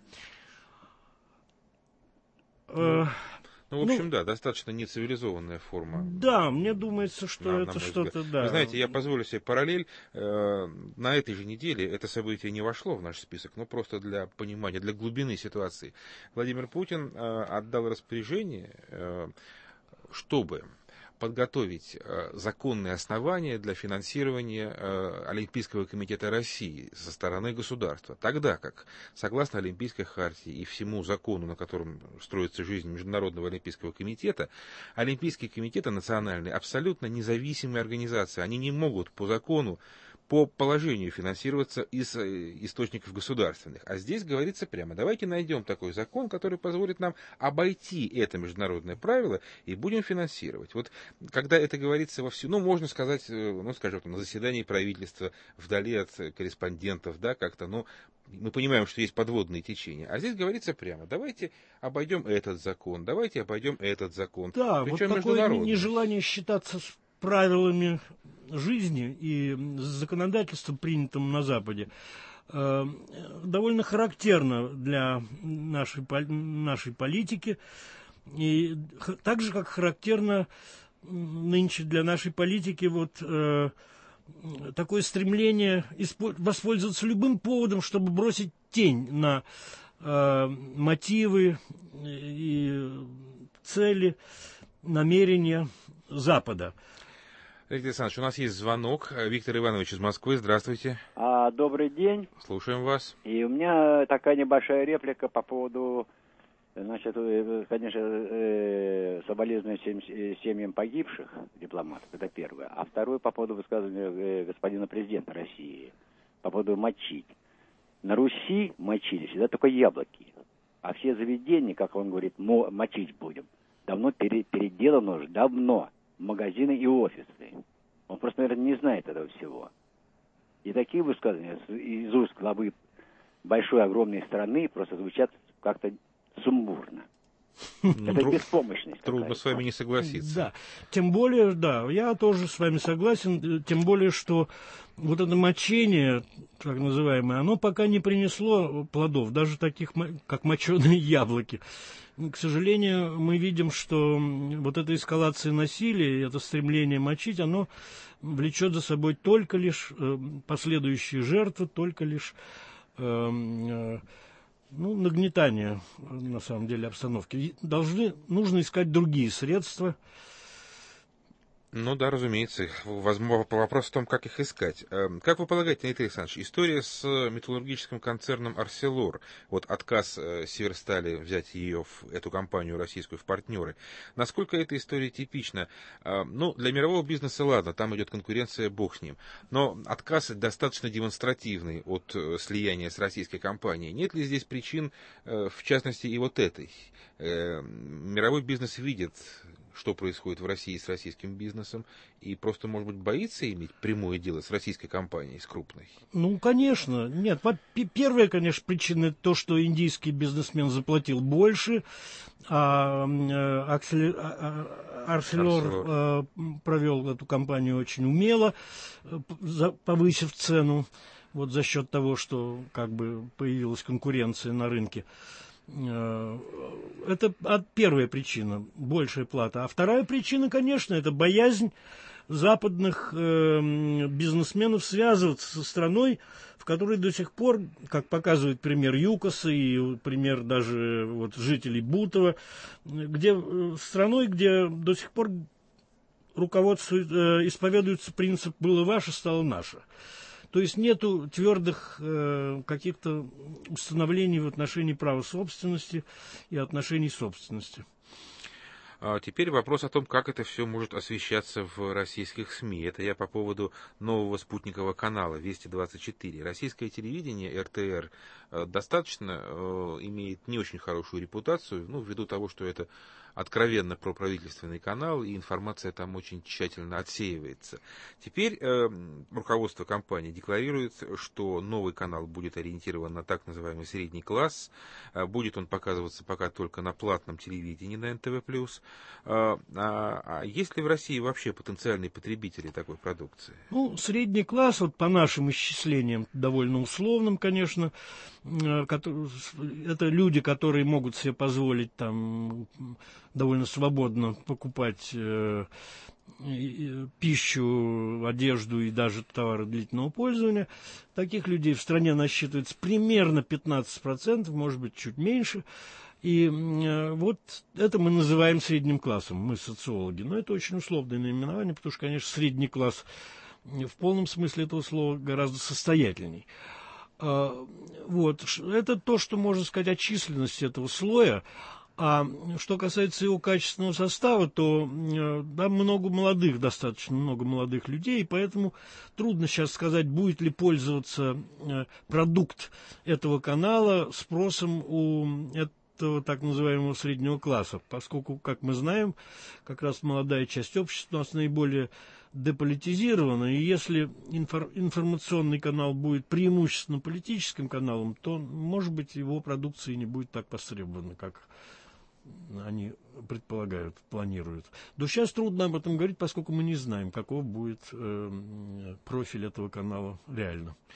Ну, ну в общем, ну, да, достаточно нецивилизованная форма. Да, мне думается, что на, это что-то, да. Вы знаете, я позволю себе параллель. Э, на этой же неделе это событие не вошло в наш список, но просто для понимания, для глубины ситуации. Владимир Путин э, отдал распоряжение, э, чтобы подготовить э, законные основания для финансирования э, Олимпийского комитета России со стороны государства. Тогда как, согласно Олимпийской хартии и всему закону, на котором строится жизнь Международного Олимпийского комитета, Олимпийские комитеты национальные абсолютно независимые организации. Они не могут по закону, по положению финансироваться из источников государственных. А здесь говорится прямо, давайте найдем такой закон, который позволит нам обойти это международное правило и будем финансировать. Вот когда это говорится во всю, ну, можно сказать, ну, скажем, на заседании правительства, вдали от корреспондентов, да, как-то, ну, мы понимаем, что есть подводные течения. А здесь говорится прямо, давайте обойдем этот закон, давайте обойдем этот закон. Да, причем вот такое нежелание считаться с правилами жизни и законодательством, принятым на Западе, э, довольно характерно для нашей, нашей политики, и так же, как характерно нынче для нашей политики вот э, такое стремление воспользоваться любым поводом, чтобы бросить тень на э, мотивы и цели, намерения Запада. Виктор Александрович, у нас есть звонок. Виктор Иванович из Москвы, здравствуйте. А, добрый день. Слушаем вас. И у меня такая небольшая реплика по поводу, значит, конечно, соболезнования семьям погибших дипломатов, это первое. А второе по поводу высказывания господина президента России, по поводу мочить. На Руси мочили всегда только яблоки. А все заведения, как он говорит, мочить будем, давно переделаны уже, давно. Магазины и офисы. Он просто, наверное, не знает этого всего. И такие высказывания из уст главы большой, огромной страны просто звучат как-то сумбурно. Ну, это тру- беспомощность. Трудно с вами не согласиться. Да, тем более, да, я тоже с вами согласен, тем более, что вот это мочение, так называемое, оно пока не принесло плодов, даже таких, как моченые яблоки. К сожалению, мы видим, что вот эта эскалация насилия, это стремление мочить, оно влечет за собой только лишь э, последующие жертвы, только лишь э, э, ну, нагнетание, на самом деле, обстановки. Должны, нужно искать другие средства. Ну да, разумеется. Возможно, вопрос в том, как их искать. Как вы полагаете, Никита Александрович, история с металлургическим концерном «Арселор», вот отказ Северстали взять ее, в эту компанию российскую, в партнеры, насколько эта история типична? Ну, для мирового бизнеса, ладно, там идет конкуренция, бог с ним, но отказ достаточно демонстративный от слияния с российской компанией. Нет ли здесь причин, в частности, и вот этой? Мировой бизнес видит, что происходит в России с российским бизнесом, и просто, может быть, боится иметь прямое дело с российской компанией, с крупной? Ну, конечно. Нет, первая, конечно, причина то, что индийский бизнесмен заплатил больше, а Арселор провел эту компанию очень умело, повысив цену, вот за счет того, что как бы появилась конкуренция на рынке. Это первая причина, большая плата. А вторая причина, конечно, это боязнь западных э, бизнесменов связываться со страной, в которой до сих пор, как показывает пример ЮКОСа и пример даже вот, жителей Бутова, где, страной, где до сих пор руководствует, э, исповедуется принцип «было ваше, стало наше». То есть нету твердых э, каких-то установлений в отношении права собственности и отношений собственности. А теперь вопрос о том, как это все может освещаться в российских СМИ. Это я по поводу нового спутникового канала Вести двадцать четыре. Российское телевидение, эр тэ эр, достаточно э, имеет не очень хорошую репутацию, ну, ввиду того, что это откровенно проправительственный канал, и информация там очень тщательно отсеивается. Теперь э, руководство компании декларирует, что новый канал будет ориентирован на так называемый средний класс. Э, будет он показываться пока только на платном телевидении, на эн тэ вэ плюс. Э, а, а есть ли в России вообще потенциальные потребители такой продукции? Ну, средний класс, вот по нашим исчислениям, довольно условным, конечно, э, это люди, которые могут себе позволить там довольно свободно покупать э, э, пищу, одежду и даже товары длительного пользования. Таких людей в стране насчитывается примерно пятнадцать процентов, может быть, чуть меньше. И э, вот это мы называем средним классом, мы социологи. Но это очень условное наименование, потому что, конечно, средний класс в полном смысле этого слова гораздо состоятельней. Э, вот. Это то, что можно сказать о численности этого слоя. А что касается его качественного состава, то э, там много молодых, достаточно много молодых людей, и поэтому трудно сейчас сказать, будет ли пользоваться э, продукт этого канала спросом у этого так называемого среднего класса, поскольку, как мы знаем, как раз молодая часть общества у нас наиболее деполитизирована, и если инфор- информационный канал будет преимущественно политическим каналом, то, может быть, его продукция не будет так востребована, как они предполагают, планируют. Но сейчас трудно об этом говорить, поскольку мы не знаем, каков будет э, профиль этого канала реально.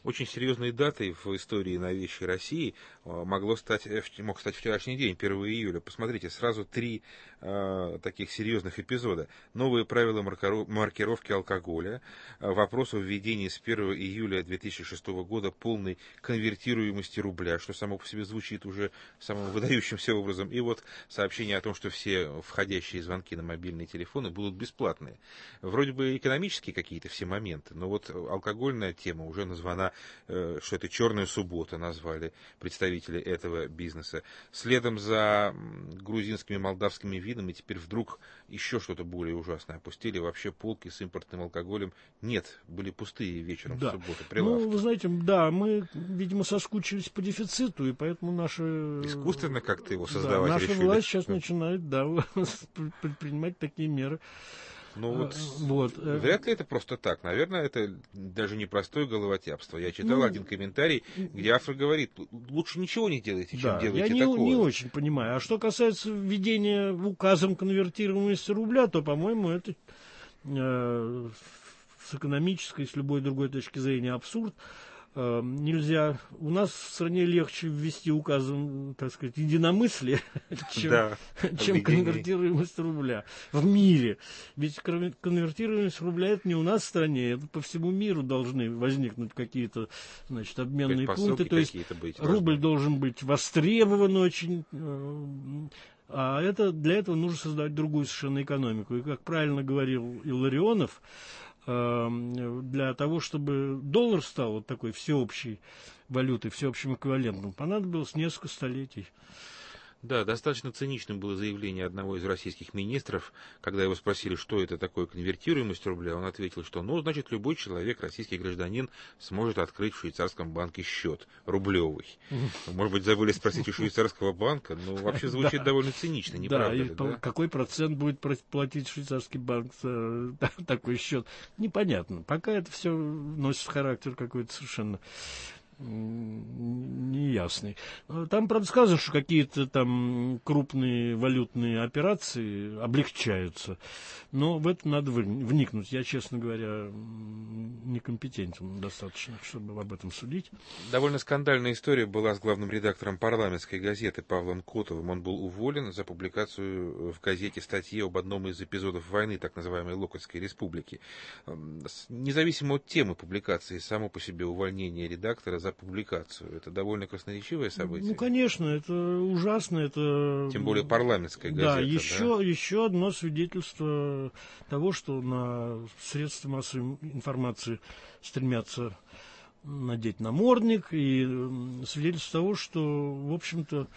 Очень серьезной датой в истории новейшей России могло стать, мог стать вчерашний день, первого июля. Посмотрите, сразу три э, таких серьезных эпизода. Новые правила маркировки алкоголя, вопрос о введении с первого июля две тысячи шестого года полной конвертируемости рубля, что само по себе звучит уже самым выдающимся образом. И вот сообщение о том, что все входящие звонки на мобильные телефоны будут бесплатные. Вроде бы экономические какие-то все моменты, но вот алкогольная тема уже названа, э, что это черная суббота, назвали представители этого бизнеса. Следом за грузинскими, молдавскими винами теперь вдруг еще что-то более ужасное опустили. Вообще полки с импортным алкоголем нет, были пустые вечером да. в субботу. Прилавки. Ну, вы знаете, да, мы, видимо, соскучились по дефициту, и поэтому наши... Искусственно как-то его создавать да, наша решили. власть сейчас начинает, да, предпринимать такие меры. Ну вот, вот, вряд ли это просто так. Наверное, это даже не простое головотяпство. Я читал ну, один комментарий, где автор говорит, лучше ничего не делайте, чем да, делайте я не, такое. Я не очень понимаю. А что касается введения указом конвертируемости рубля, то, по-моему, это э, с экономической, с любой другой точки зрения абсурд. Э, нельзя... У нас в стране легче ввести указом, так сказать, единомыслие, чем, да, чем конвертируемость рубля в мире. Ведь конвертируемость рубля это не у нас в стране, это по всему миру должны возникнуть какие-то, значит, обменные пункты. То есть рубль должен быть востребован очень. А это, для этого нужно создать другую совершенно экономику. И, как правильно говорил Илларионов, для того, чтобы доллар стал вот такой всеобщей валютой, всеобщим эквивалентом, понадобилось несколько столетий. Да, достаточно циничным было заявление одного из российских министров, когда его спросили, что это такое конвертируемость рубля, он ответил, что, ну, значит, любой человек, российский гражданин, сможет открыть в швейцарском банке счет рублевый. Может быть, забыли спросить у швейцарского банка, но вообще звучит довольно цинично, не правда ли? Да, и какой процент будет платить швейцарский банк за такой счет, непонятно. Пока это все носит характер какой-то совершенно... неясный. Там, правда, сказано, что какие-то там крупные валютные операции облегчаются, но в это надо вникнуть. Я, честно говоря, некомпетентен достаточно, чтобы об этом судить. Довольно скандальная история была с главным редактором парламентской газеты Павлом Котовым. Он был уволен за публикацию в газете статьи об одном из эпизодов войны, так называемой Локотской республики. Независимо от темы публикации, само по себе увольнение редактора за публикацию. Это довольно красноречивое событие. Ну, конечно, это ужасно. Это... Тем более парламентская газета. Да, еще, да? еще одно свидетельство того, что на средства массовой информации стремятся надеть намордник, и свидетельство того, что, в общем-то,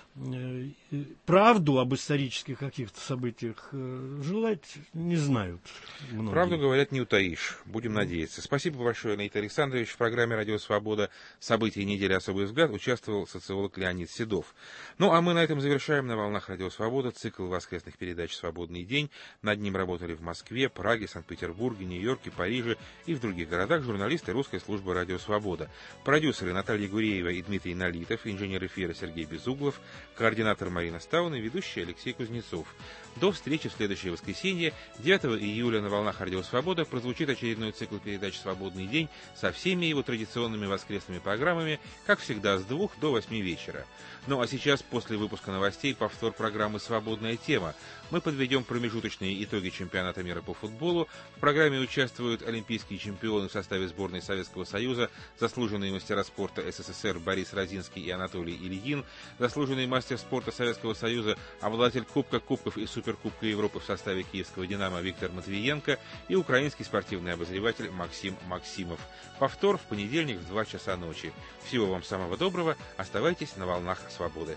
правду об исторических каких-то событиях желать не знают многие. Правду, говорят, не утаишь. Будем надеяться. Спасибо большое, Леонид Александрович. В программе «Радио Свобода. События недели. Особый взгляд» участвовал социолог Леонид Седов. Ну, а мы на этом завершаем на волнах «Радио Свобода» цикл воскресных передач «Свободный день». Над ним работали в Москве, Праге, Санкт-Петербурге, Нью-Йорке, Париже и в других городах журналисты русской службы «Радио Свобода». Продюсеры Наталья Гуреева и Дмитрий Налитов, инженер эфира Сергей Безуглов, координатор Марина Стауна, ведущий Алексей Кузнецов. До встречи в следующее воскресенье, девятого июля на волнах «Радио Свобода» прозвучит очередной цикл передач «Свободный день» со всеми его традиционными воскресными программами, как всегда, с двух до восьми вечера. Ну а сейчас, после выпуска новостей, повтор программы «Свободная тема». Мы подведем промежуточные итоги чемпионата мира по футболу. В программе участвуют олимпийские чемпионы в составе сборной Советского Союза, заслуженные мастера спорта СССР Борис Родзинский и Анатолий Ильин, заслуженный мастер спорта Советского Союза, обладатель Кубка Кубков и Суперкубка Европы в составе киевского «Динамо» Виктор Матвиенко и украинский спортивный обозреватель Максим Максимов. Повтор в понедельник в два часа ночи. Всего вам самого доброго. Оставайтесь на волнах свободы.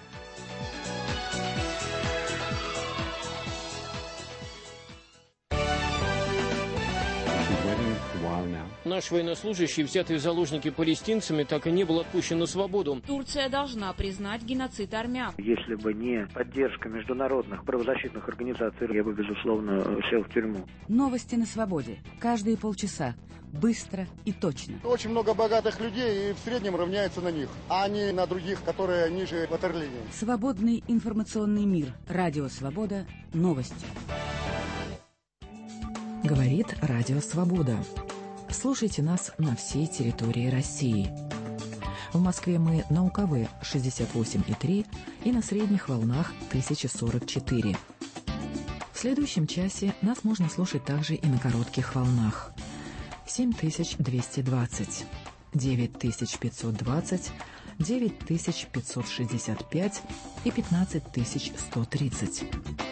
Наш военнослужащий, взятый в заложники палестинцами, так и не был отпущен на свободу. Турция должна признать геноцид армян. Если бы не поддержка международных правозащитных организаций, я бы, безусловно, сел в тюрьму. Новости на свободе. Каждые полчаса. Быстро и точно. Очень много богатых людей и в среднем равняется на них, а не на других, которые ниже ватерлинии. Свободный информационный мир. Радио Свобода. Новости. Говорит Радио Свобода. Слушайте нас на всей территории России. В Москве мы на УКВ шестьдесят восемь и три и на средних волнах тысяча сорок четыре. В следующем часе нас можно слушать также и на коротких волнах. семь тысяч двести двадцать, девять тысяч пятьсот двадцать, девять тысяч пятьсот шестьдесят пять и пятнадцать тысяч сто тридцать.